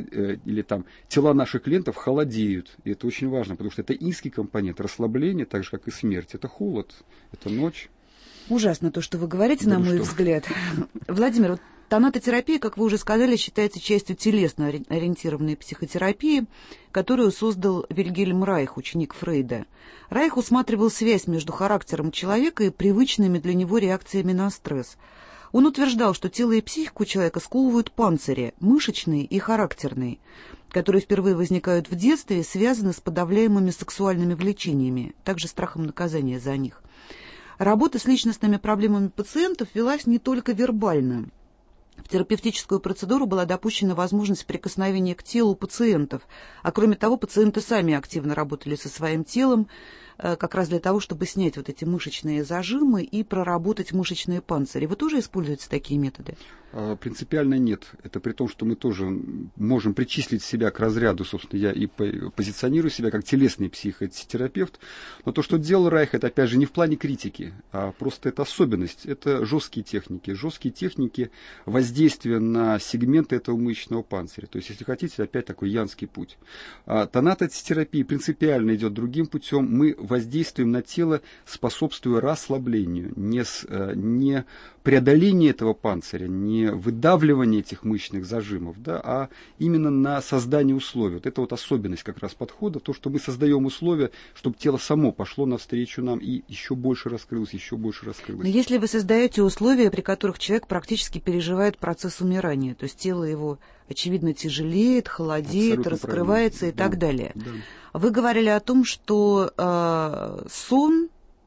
тела наших клиентов холодеют. И это очень важно, потому что это инский компонент. Расслабление, так же, как и смерть. Это холод, это ночь. Ужасно то, что вы говорите, на мой взгляд. Владимир, вот тонатотерапия, как вы уже сказали, считается частью телесно ориентированной психотерапии, которую создал Вильгельм Райх, ученик Фрейда. Райх усматривал связь между характером человека и привычными для него реакциями на стресс. Он утверждал, что тело и психику человека сковывают панцири, мышечные и характерные, которые впервые возникают в детстве и связаны с подавляемыми сексуальными влечениями, также страхом наказания за них. Работа с личностными проблемами пациентов велась не только вербально. В терапевтическую процедуру была допущена возможность прикосновения к телу пациентов, а кроме того, пациенты сами активно работали со своим телом, как раз для того, чтобы снять вот эти мышечные зажимы и проработать мышечные панцири. Вы тоже используете такие методы? Принципиально нет. Это при том, что мы тоже можем причислить себя к разряду, собственно, я и позиционирую себя как телесный психотерапевт. Но то, что делал Райх, это, опять же, не в плане критики, а просто это особенность. Это жесткие техники воздействия на сегменты этого мышечного панциря. То есть, если хотите, опять такой янский путь. Тонатотерапия принципиально идет другим путем. Мы воздействуем на тело, способствуя расслаблению, не преодолению этого панциря, не выдавливание этих мышечных зажимов, да, а именно на создание условий. Вот это вот особенность как раз подхода, то, что мы создаем условия, чтобы тело само пошло навстречу нам и еще больше раскрылось. Но если вы создаете условия, при которых человек практически переживает процесс умирания, то есть тело его, очевидно, тяжелеет, холодеет, абсолютно раскрывается правильно. И так далее. Да. Вы говорили о том, что сон...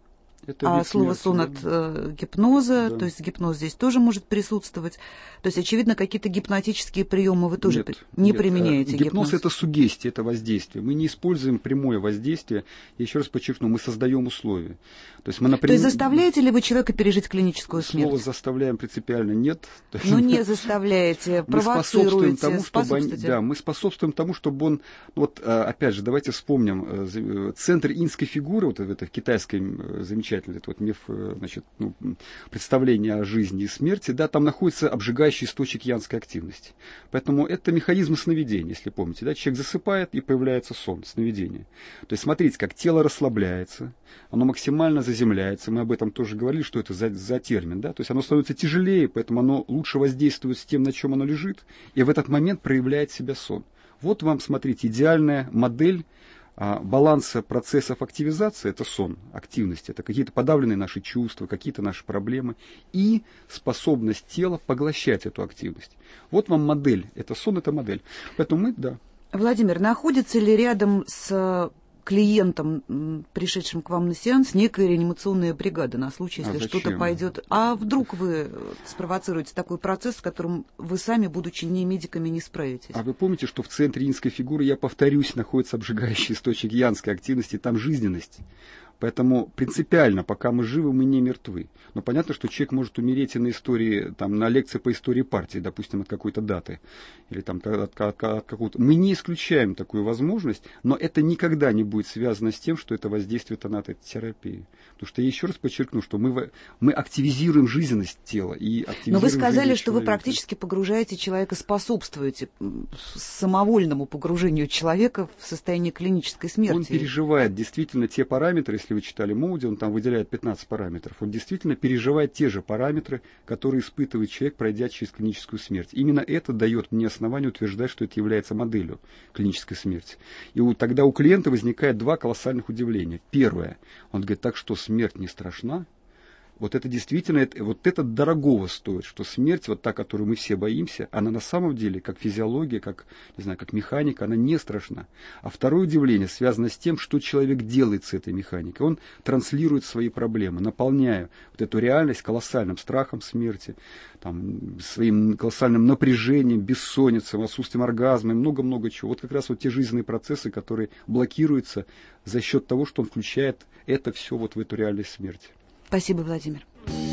Это слово «сон» от гипноза, да. То есть гипноз здесь тоже может присутствовать. То есть, очевидно, какие-то гипнотические приемы вы тоже не применяете. Гипноз – это суггестия, это воздействие. Мы не используем прямое воздействие. Я еще раз подчеркну, мы создаем условия. То есть, То есть заставляете ли вы человека пережить клиническую смерть? Слово «заставляем» принципиально нет. Но не заставляете, провоцируете, способствуете. Мы способствуем тому, чтобы он... Вот, опять же, давайте вспомним. Центр иньской фигуры, вот это в китайской замечательной, это вот миф, значит, представление о жизни и смерти, да, там находится обжигающий источник янской активности. Поэтому это механизмы сновидения, если помните, да, человек засыпает и появляется сон, сновидение. То есть смотрите, как тело расслабляется, оно максимально заземляется, мы об этом тоже говорили, что это за термин, да, то есть оно становится тяжелее, поэтому оно лучше воздействует с тем, на чем оно лежит, и в этот момент проявляет себя сон. Вот вам, смотрите, идеальная модель баланса процессов активизации, это сон, активность, это какие-то подавленные наши чувства, какие-то наши проблемы и способность тела поглощать эту активность. Вот вам модель, это сон, это модель. Поэтому мы, да. Владимир, находится ли рядом с клиентом, пришедшим к вам на сеанс, некая реанимационная бригада на случай, если что-то пойдет? А вдруг вы спровоцируете такой процесс, с которым вы сами, будучи не медиками, не справитесь? А вы помните, что в центре иньской фигуры, я повторюсь, находится обжигающий источник янской активности, там жизненность. Поэтому принципиально, пока мы живы, мы не мертвы. Но понятно, что человек может умереть и на истории, там, на лекции по истории партии, допустим, от какой-то даты. Или там от какого-то... Мы не исключаем такую возможность, но это никогда не будет связано с тем, что это воздействие тонатотерапии. Потому что я еще раз подчеркну, что мы активизируем жизненность тела. И активизируем. Но вы сказали, что вы практически погружаете человека, способствуете самовольному погружению человека в состояние клинической смерти. Он переживает действительно те параметры, если вы читали Моуди, он там выделяет 15 параметров. Он действительно переживает те же параметры, которые испытывает человек, пройдя через клиническую смерть. Именно это дает мне основание утверждать, что это является моделью клинической смерти. И тогда у клиента возникает два колоссальных удивления. Первое, он говорит, так что смерть не страшна? Вот это действительно, вот это дорогого стоит, что смерть, вот та, которую мы все боимся, она на самом деле, как физиология, как, не знаю, как механика, она не страшна. А второе удивление связано с тем, что человек делает с этой механикой. Он транслирует свои проблемы, наполняя вот эту реальность колоссальным страхом смерти, там, своим колоссальным напряжением, бессонницей, отсутствием оргазма и много-много чего. Вот как раз вот те жизненные процессы, которые блокируются за счет того, что он включает это все вот в эту реальность смерти. Спасибо, Владимир.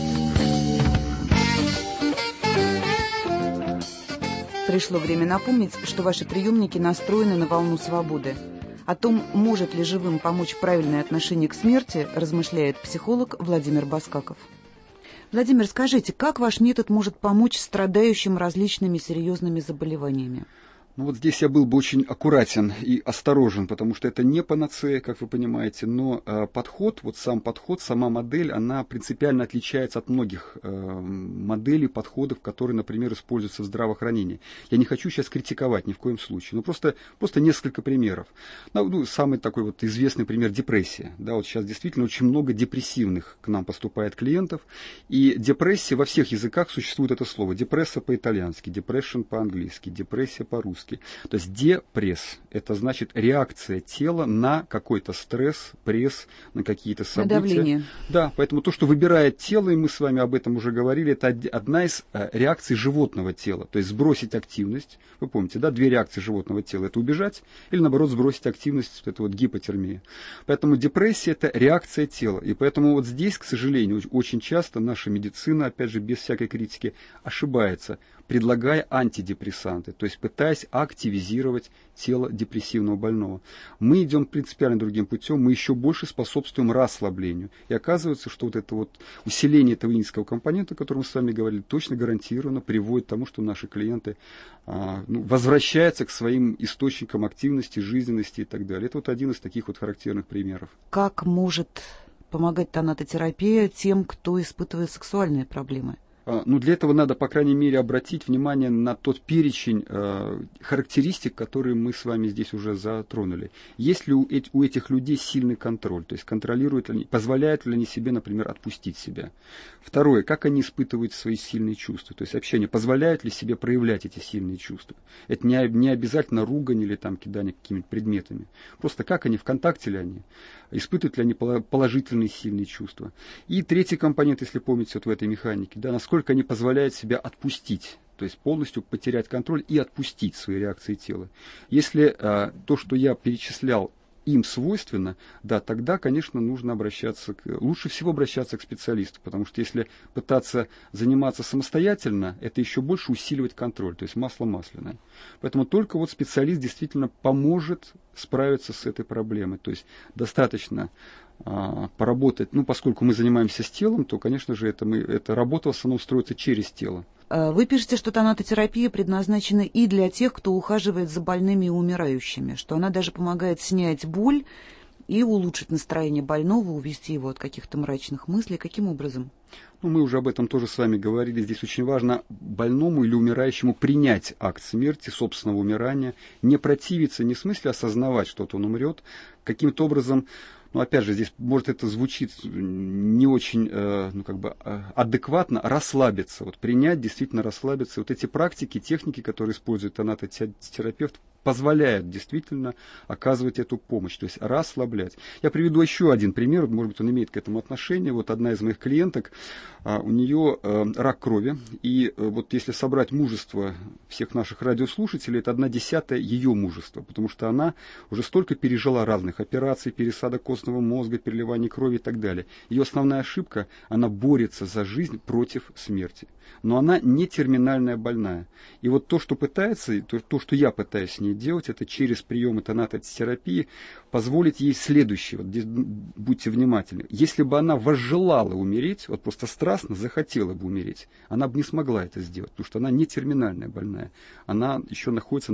Пришло время напомнить, что ваши приемники настроены на волну свободы. О том, может ли живым помочь правильное отношение к смерти, размышляет психолог Владимир Баскаков. Владимир, скажите, как ваш метод может помочь страдающим различными серьезными заболеваниями? Ну вот здесь я был бы очень аккуратен и осторожен, потому что это не панацея, как вы понимаете, но подход, вот сам подход, сама модель, она принципиально отличается от многих моделей, подходов, которые, например, используются в здравоохранении. Я не хочу сейчас критиковать ни в коем случае, но просто несколько примеров. Ну, самый такой вот известный пример – депрессия. Да, вот сейчас действительно очень много депрессивных к нам поступает клиентов, и депрессия во всех языках существует это слово. Депресса по-итальянски, депрессион по-английски, депрессия по-русски. по-французски. То есть депресс – это значит реакция тела на какой-то стресс, пресс, на какие-то события. На давление. Да, поэтому то, что выбирает тело, и мы с вами об этом уже говорили, это одна из реакций животного тела. То есть сбросить активность. Вы помните, да, две реакции животного тела – это убежать или, наоборот, сбросить активность, это вот гипотермия. Поэтому депрессия – это реакция тела. И поэтому вот здесь, к сожалению, очень часто наша медицина, опять же, без всякой критики, ошибается, предлагая антидепрессанты, то есть пытаясь активизировать тело депрессивного больного. Мы идем принципиально другим путем, мы еще больше способствуем расслаблению. И оказывается, что вот это вот усиление этого иньского компонента, о котором мы с вами говорили, точно гарантированно приводит к тому, что наши клиенты возвращаются к своим источникам активности, жизненности и так далее. Это вот один из таких вот характерных примеров. Как может помогать тонатотерапия тем, кто испытывает сексуальные проблемы? Ну, для этого надо, по крайней мере, обратить внимание на тот перечень характеристик, которые мы с вами здесь уже затронули. Есть ли у этих людей сильный контроль, то есть контролируют ли они, позволяют ли они себе, например, отпустить себя. Второе, как они испытывают свои сильные чувства, то есть общение, позволяют ли себе проявлять эти сильные чувства. Это не обязательно ругань или там кидание какими-то предметами. Просто как они, в контакте ли они, испытывают ли они положительные сильные чувства. И третий компонент, если помните, вот в этой механике, да, насколько они позволяют себя отпустить, то есть полностью потерять контроль и отпустить свои реакции тела. Если то, что я перечислял, им свойственно, да, тогда, конечно, нужно лучше всего обращаться к специалисту, потому что если пытаться заниматься самостоятельно, это еще больше усиливает контроль, то есть масло масляное. Поэтому только вот специалист действительно поможет справиться с этой проблемой, то есть достаточно поработать, поскольку мы занимаемся с телом, то, конечно же, эта работа в основном строится через тело. Вы пишете, что тонатотерапия предназначена и для тех, кто ухаживает за больными и умирающими, что она даже помогает снять боль и улучшить настроение больного, увести его от каких-то мрачных мыслей. Каким образом? Мы уже об этом тоже с вами говорили. Здесь очень важно больному или умирающему принять акт смерти, собственного умирания, не противиться, не в смысле осознавать, что он умрет, каким-то образом. Опять же, здесь, может, это звучит не очень адекватно, расслабиться, принять, действительно расслабиться. Вот эти практики, техники, которые использует тонатотерапевт, позволяют действительно оказывать эту помощь, то есть расслаблять. Я приведу еще один пример, может быть, он имеет к этому отношение. Вот одна из моих клиенток, у нее рак крови, и вот если собрать мужество всех наших радиослушателей, это 1/10 ее мужества, потому что она уже столько пережила разных операций, пересадок костного мозга, переливания крови и так далее. Ее основная ошибка, она борется за жизнь против смерти. Но она не терминальная больная. И вот то, что пытается, то, что я пытаюсь с ней делать, это через приемы тонатотерапии позволить ей следующее. Вот здесь будьте внимательны. Если бы она возжелала умереть, вот просто страстно захотела бы умереть, она бы не смогла это сделать, потому что она не терминальная больная. Она еще находится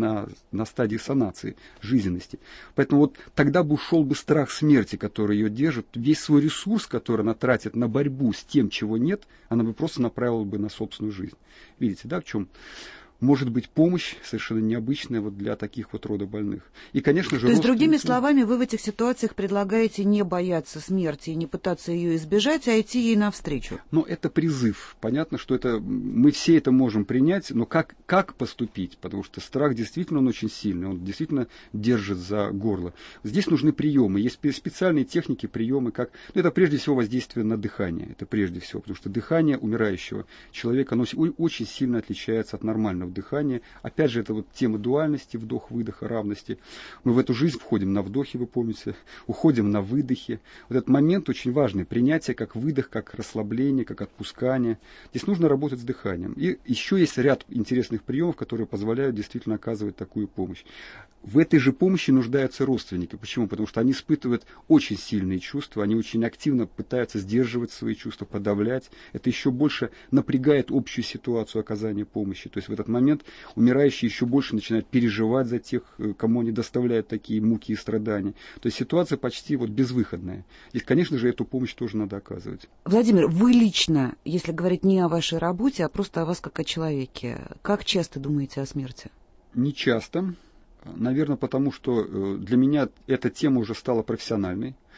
на стадии санации, жизненности. Поэтому вот тогда бы ушел бы страх смерти, который ее держит. Весь свой ресурс, который она тратит на борьбу с тем, чего нет, она бы просто направила бы на собственную жизнь. Видите, да, в чем может быть помощь совершенно необычная вот для таких вот рода больных. И, конечно же, то есть, другими словами, вы в этих ситуациях предлагаете не бояться смерти и не пытаться ее избежать, а идти ей навстречу. Но это призыв. Понятно, что мы все это можем принять, но как поступить? Потому что страх действительно, он очень сильный, он действительно держит за горло. Здесь нужны приемы, есть специальные техники, приемы, это прежде всего воздействие на дыхание, это прежде всего, потому что дыхание умирающего человека, оно очень сильно отличается от нормального дыхания. Опять же, это вот тема дуальности, вдох-выдох, равности. Мы в эту жизнь входим на вдохе, вы помните, уходим на выдохе. Вот этот момент очень важный. Принятие как выдох, как расслабление, как отпускание. Здесь нужно работать с дыханием. И еще есть ряд интересных приемов, которые позволяют действительно оказывать такую помощь. В этой же помощи нуждаются родственники. Почему? Потому что они испытывают очень сильные чувства, они очень активно пытаются сдерживать свои чувства, подавлять. Это еще больше напрягает общую ситуацию оказания помощи. То есть в этот момент умирающие еще больше начинают переживать за тех, кому они доставляют такие муки и страдания. То есть ситуация почти безвыходная. И, конечно же, эту помощь тоже надо оказывать. Владимир, вы лично, если говорить не о вашей работе, а просто о вас как о человеке, как часто думаете о смерти? Не часто. Наверное, потому что для меня эта тема уже стала профессиональной.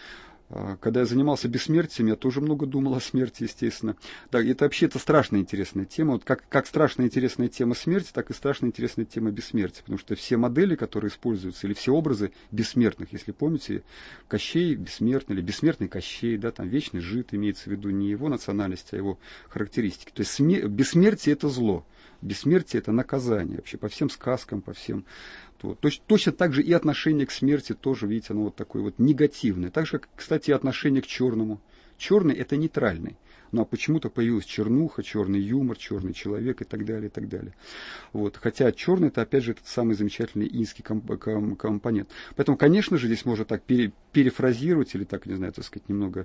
Когда я занимался бессмертием, я тоже много думал о смерти, естественно. Да, это вообще страшно интересная тема. Вот как страшно интересная тема смерти, так и страшно интересная тема бессмертия. Потому что все модели, которые используются, или все образы бессмертных, если помните, Кощей бессмертный, или бессмертный Кощей, да, там вечный жид, имеется в виду не его национальность, а его характеристики. То есть бессмертие — это зло. Бессмертие — это наказание вообще по всем сказкам, по всем. Точно так же и отношение к смерти тоже, видите, оно вот такое вот негативное. Так же, кстати, и отношение к черному. Черный — это нейтральный. Ну а почему-то появилась чернуха, черный юмор, черный человек и так далее, и так далее. Вот. Хотя черный — это, опять же, этот самый замечательный инский компонент. Поэтому, конечно же, здесь можно так перефразировать или так, не знаю, так сказать, немного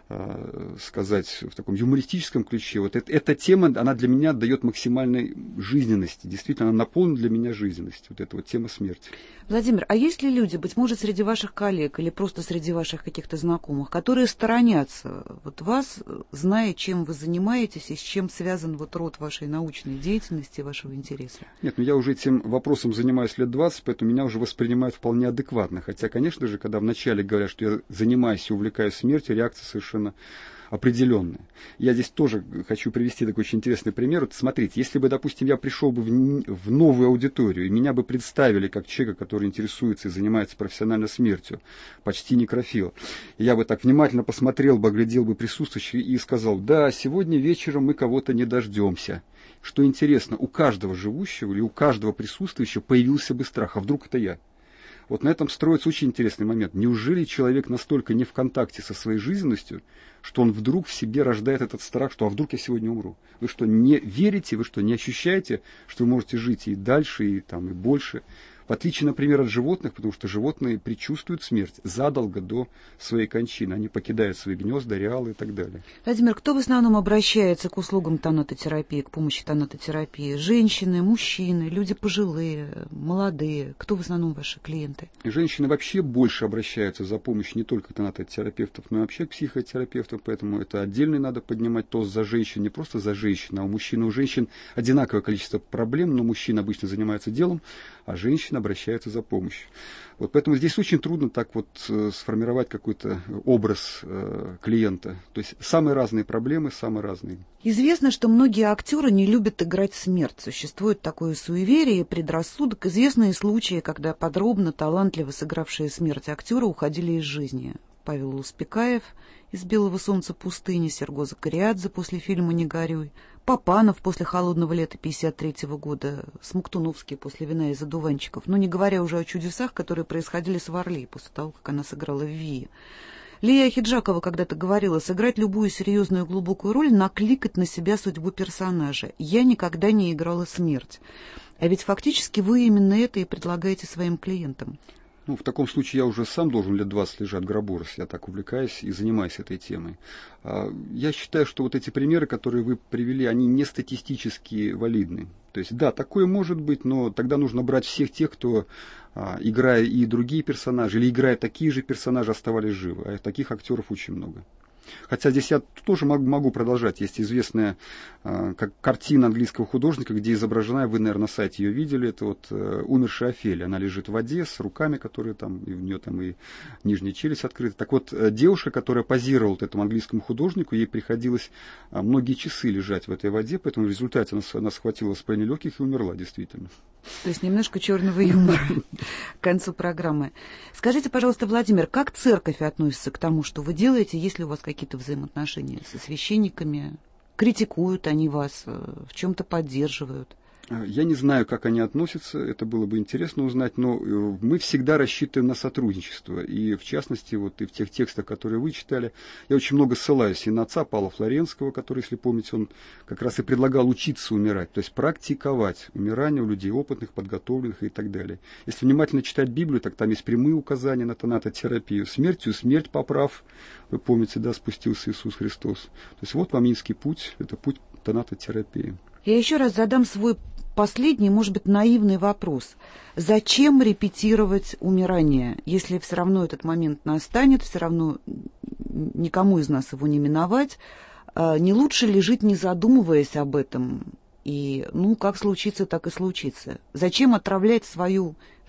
сказать в таком юмористическом ключе. Вот эта тема, она для меня дает максимальной жизненности. Действительно, она наполнена для меня жизненностью. Вот эта вот тема смерти. Владимир, а есть ли люди, быть может, среди ваших коллег или просто среди ваших каких-то знакомых, которые сторонятся вот вас, зная, чем вы занимаетесь и с чем связан вот род вашей научной деятельности, вашего интереса? Нет, я уже этим вопросом занимаюсь лет 20, поэтому меня уже воспринимают вполне адекватно. Хотя, конечно же, когда вначале говорят, что я занимаюсь и увлекаюсь смертью, реакция совершенно определенная. Я здесь тоже хочу привести такой очень интересный пример. Вот смотрите, если бы, допустим, я пришел бы в новую аудиторию, и меня бы представили как человека, который интересуется и занимается профессионально смертью, почти некрофил, и я бы так внимательно посмотрел бы, оглядел бы присутствующих и сказал: да, сегодня вечером мы кого-то не дождемся. Что интересно, у каждого живущего или у каждого присутствующего появился бы страх. А вдруг это я? Вот на этом строится очень интересный момент. Неужели человек настолько не в контакте со своей жизненностью, что он вдруг в себе рождает этот страх, что а вдруг я сегодня умру? Вы что, не верите, вы что, не ощущаете, что вы можете жить и дальше, и больше? В отличие, например, от животных, потому что животные предчувствуют смерть задолго до своей кончины. Они покидают свои гнезда, ареалы и так далее. Владимир, кто в основном обращается к услугам тонатотерапии, к помощи тонатотерапии? Женщины, мужчины, люди пожилые, молодые? Кто в основном ваши клиенты? Женщины вообще больше обращаются за помощью не только к тонатотерапевтов, но и вообще к психотерапевтам. Поэтому это отдельно надо поднимать тост за женщин, не просто за женщин, а у мужчин и у женщин одинаковое количество проблем, но мужчины обычно занимаются делом, а женщины обращаются за помощью. Вот поэтому здесь очень трудно так вот сформировать какой-то образ клиента. То есть самые разные проблемы, самые разные. Известно, что многие актеры не любят играть смерть. Существует такое суеверие, предрассудок. Известные случаи, когда подробно, талантливо сыгравшие смерть актеры уходили из жизни. Павел Успекаев из «Белого солнца пустыни», Серго Закариадзе после фильма «Не горюй», Папанов после «Холодного лета» 1953 года, Смоктуновский после «Вина из одуванчиков», не говоря уже о чудесах, которые происходили с Варлей после того, как она сыграла в «Вии». Лия Ахеджакова когда-то говорила: сыграть любую серьезную глубокую роль, накликать на себя судьбу персонажа. Я никогда не играла смерть. А ведь фактически вы именно это и предлагаете своим клиентам. В таком случае я уже сам должен лет 20 лежать в гробу, раз я так увлекаюсь и занимаюсь этой темой. Я считаю, что вот эти примеры, которые вы привели, они не статистически валидны. То есть, да, такое может быть, но тогда нужно брать всех тех, кто, играя и другие персонажи, или играя такие же персонажи, оставались живы. А таких актеров очень много. Хотя здесь я тоже могу продолжать. Есть известная картина английского художника, где изображена, вы, наверное, на сайте ее видели, это вот умершая Офелия. Она лежит в воде с руками, которые там, и у нее там и нижняя челюсть открыта. Так вот, девушка, которая позировала этому английскому художнику, ей приходилось многие часы лежать в этой воде, поэтому в результате она схватила воспаление легких и умерла, действительно. То есть немножко черного юмора к концу программы. Скажите, пожалуйста, Владимир, как церковь относится к тому, что вы делаете, если у вас какие-то взаимоотношения со священниками? Критикуют они вас, в чем-то поддерживают? Я не знаю, как они относятся, это было бы интересно узнать, но мы всегда рассчитываем на сотрудничество. И в частности, вот и в тех текстах, которые вы читали, я очень много ссылаюсь и на отца Павла Флоренского, который, если помните, он как раз и предлагал учиться умирать, то есть практиковать умирание у людей опытных, подготовленных и так далее. Если внимательно читать Библию, так там есть прямые указания на тонатотерапию. Смертью смерть поправ, вы помните, да, спустился Иисус Христос. То есть вот вам инский путь, это путь тонатотерапии. Я еще раз задам свой последний, может быть, наивный вопрос. Зачем репетировать умирание, если все равно этот момент настанет, все равно никому из нас его не миновать? Не лучше ли жить, не задумываясь об этом? И, как случится, так и случится. Зачем отравлять свою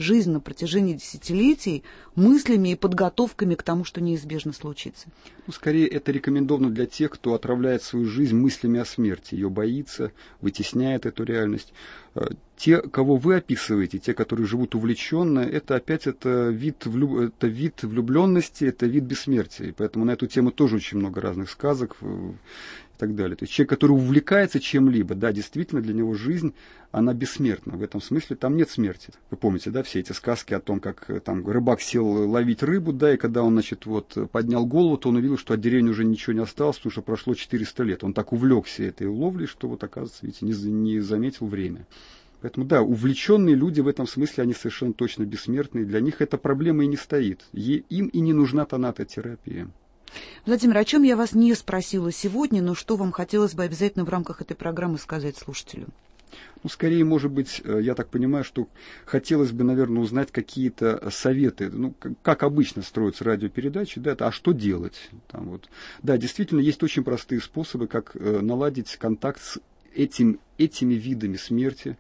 жизнь на протяжении десятилетий мыслями и подготовками к тому, что неизбежно случится? Ну, скорее, это рекомендовано для тех, кто отравляет свою жизнь мыслями о смерти, ее боится, вытесняет эту реальность. Те, кого вы описываете, те, которые живут увлеченно, это опять вид влюбленности, это вид бессмертия. И поэтому на эту тему тоже очень много разных сказок и так далее. То есть человек, который увлекается чем-либо, да, действительно для него жизнь, она бессмертна. В этом смысле там нет смерти. Вы помните, да, все эти сказки о том, как там рыбак сел ловить рыбу, да, и когда он, значит, вот поднял голову, то он увидел, что от деревни уже ничего не осталось, потому что прошло 400 лет. Он так увлекся этой ловлей, что вот, оказывается, видите, не заметил время. Поэтому, да, увлеченные люди в этом смысле, они совершенно точно бессмертные. Для них эта проблема и не стоит. Им и не нужна тонатотерапия. Владимир, о чем я вас не спросила сегодня, но что вам хотелось бы обязательно в рамках этой программы сказать слушателю? Ну, скорее, может быть, я так понимаю, что хотелось бы, наверное, узнать какие-то советы. Ну, как обычно строятся радиопередачи, да, а что делать? Там вот. Да, действительно, есть очень простые способы, как наладить контакт с этими видами смерти,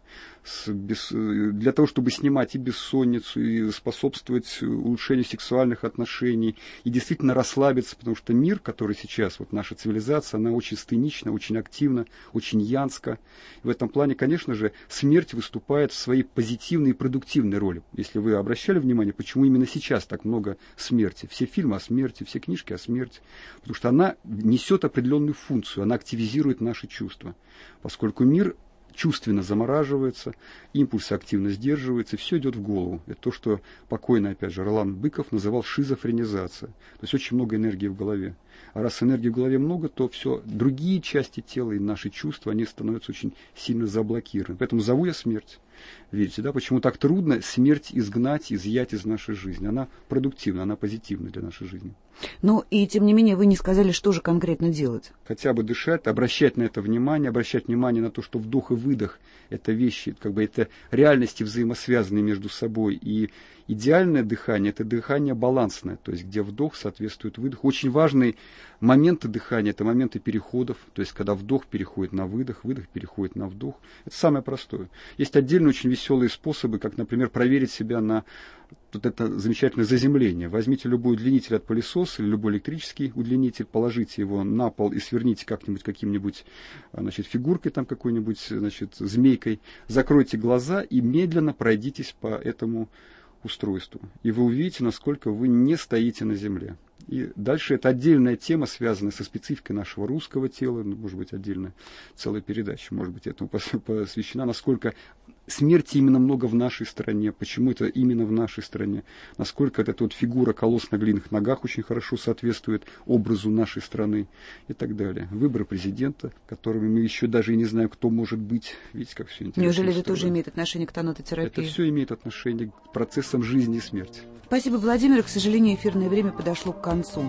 для того, чтобы снимать и бессонницу, и способствовать улучшению сексуальных отношений, и действительно расслабиться, потому что мир, который сейчас, вот наша цивилизация, она очень сценична, очень активна, очень янска. И в этом плане, конечно же, смерть выступает в своей позитивной и продуктивной роли. Если вы обращали внимание, почему именно сейчас так много смерти? Все фильмы о смерти, все книжки о смерти. Потому что она несет определенную функцию, она активизирует наши чувства. Поскольку мир чувственно замораживается, импульсы активно сдерживаются, и все идет в голову. Это то, что покойный, опять же, Ролан Быков называл шизофренизация. То есть очень много энергии в голове. А раз энергии в голове много, то все другие части тела и наши чувства, они становятся очень сильно заблокированы. Поэтому зову я смерть. Видите, да, почему так трудно смерть изгнать, изъять из нашей жизни? Она продуктивна, она позитивна для нашей жизни. Ну, и тем не менее, вы не сказали, что же конкретно делать. Хотя бы дышать, обращать на это внимание, обращать внимание на то, что вдох и выдох – это вещи, как бы это реальности взаимосвязанные между собой. И идеальное дыхание – это дыхание балансное, то есть где вдох соответствует выдоху. Очень важные моменты дыхания – это моменты переходов, то есть когда вдох переходит на выдох, выдох переходит на вдох. Это самое простое. Есть отдельные очень веселые способы, как, например, проверить себя на вот это замечательное заземление. Возьмите любой удлинитель от пылесоса или любой электрический удлинитель, положите его на пол и сверните как-нибудь каким-нибудь, значит, фигуркой там какой-нибудь, значит, змейкой, закройте глаза и медленно пройдитесь по этому устройству. И вы увидите, насколько вы не стоите на земле. И дальше это отдельная тема, связанная со спецификой нашего русского тела, может быть, отдельная целая передача, может быть, этому посвящена, насколько смерти именно много в нашей стране, почему это именно в нашей стране, насколько эта вот фигура колосс на глиняных ногах очень хорошо соответствует образу нашей страны и так далее. Выбор президента, которым мы еще даже и не знаем, кто может быть. Видите, как все интересно. Неужели это тоже имеет отношение к тонатотерапии? Это все имеет отношение к процессам жизни и смерти. Спасибо, Владимир. К сожалению, эфирное время подошло к концу.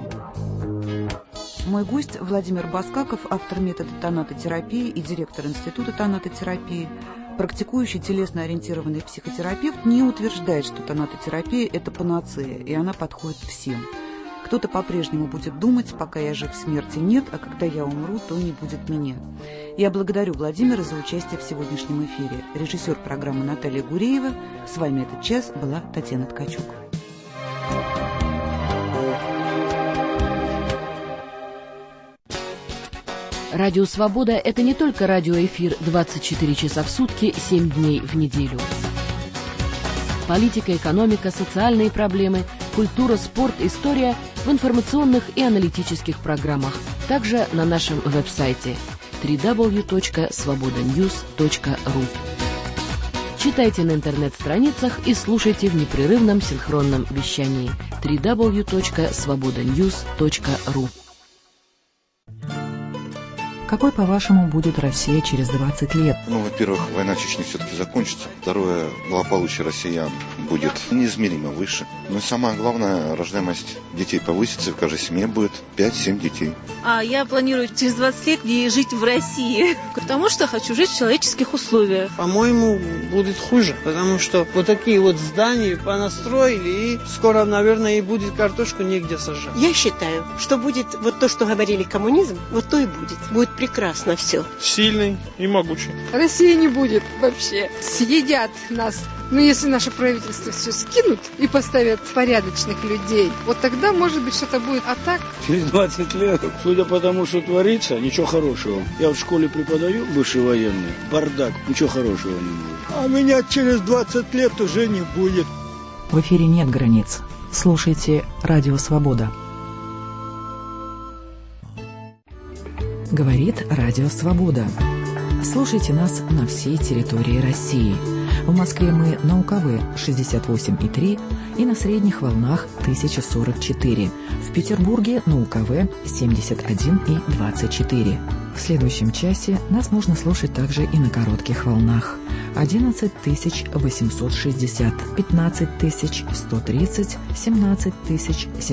Мой гость Владимир Баскаков, автор метода тонатотерапии и директор Института тонатотерапии. Практикующий телесно-ориентированный психотерапевт не утверждает, что тонатотерапия – это панацея, и она подходит всем. Кто-то по-прежнему будет думать, пока я жив, смерти нет, а когда я умру, то не будет меня. Я благодарю Владимира за участие в сегодняшнем эфире. Режиссер программы Наталья Гуреева. С вами этот час была Татьяна Ткачук. Радио «Свобода» — это не только радиоэфир 24 часа в сутки, 7 дней в неделю. Политика, экономика, социальные проблемы, культура, спорт, история в информационных и аналитических программах. Также на нашем веб-сайте www.svobodanews.ru. Читайте на интернет-страницах и слушайте в непрерывном синхронном вещании www.svobodanews.ru. Какой, по-вашему, будет Россия через 20 лет? Во-первых, война в Чечне все-таки закончится. Второе, благополучие россиян будет неизмеримо выше. Но самое главное, рождаемость детей повысится, в каждой семье будет 5-7 детей. Я планирую через 20 лет жить в России, потому что хочу жить в человеческих условиях. По-моему, будет хуже, потому что вот такие вот здания понастроили, и скоро, наверное, и будет картошку негде сажать. Я считаю, что будет вот то, что говорили коммунизм, вот то и будет. Будет прекрасно все. Сильный и могучий. России не будет вообще. Съедят нас Но если наше правительство все скинут и поставят порядочных людей, вот тогда, может быть, что-то будет. А так... Через 20 лет, судя по тому, что творится, ничего хорошего. Я в школе преподаю, бывший военный, бардак, ничего хорошего не будет. А меня через 20 лет уже не будет. В эфире нет границ. Слушайте «Радио Свобода». Говорит Радио Свобода. Слушайте нас на всей территории России. В Москве мы на УКВ 68,3 и на средних волнах 1044. В Петербурге на УКВ 71,24. В следующем часе нас можно слушать также и на коротких волнах. 11860, 15130, 130, 17700.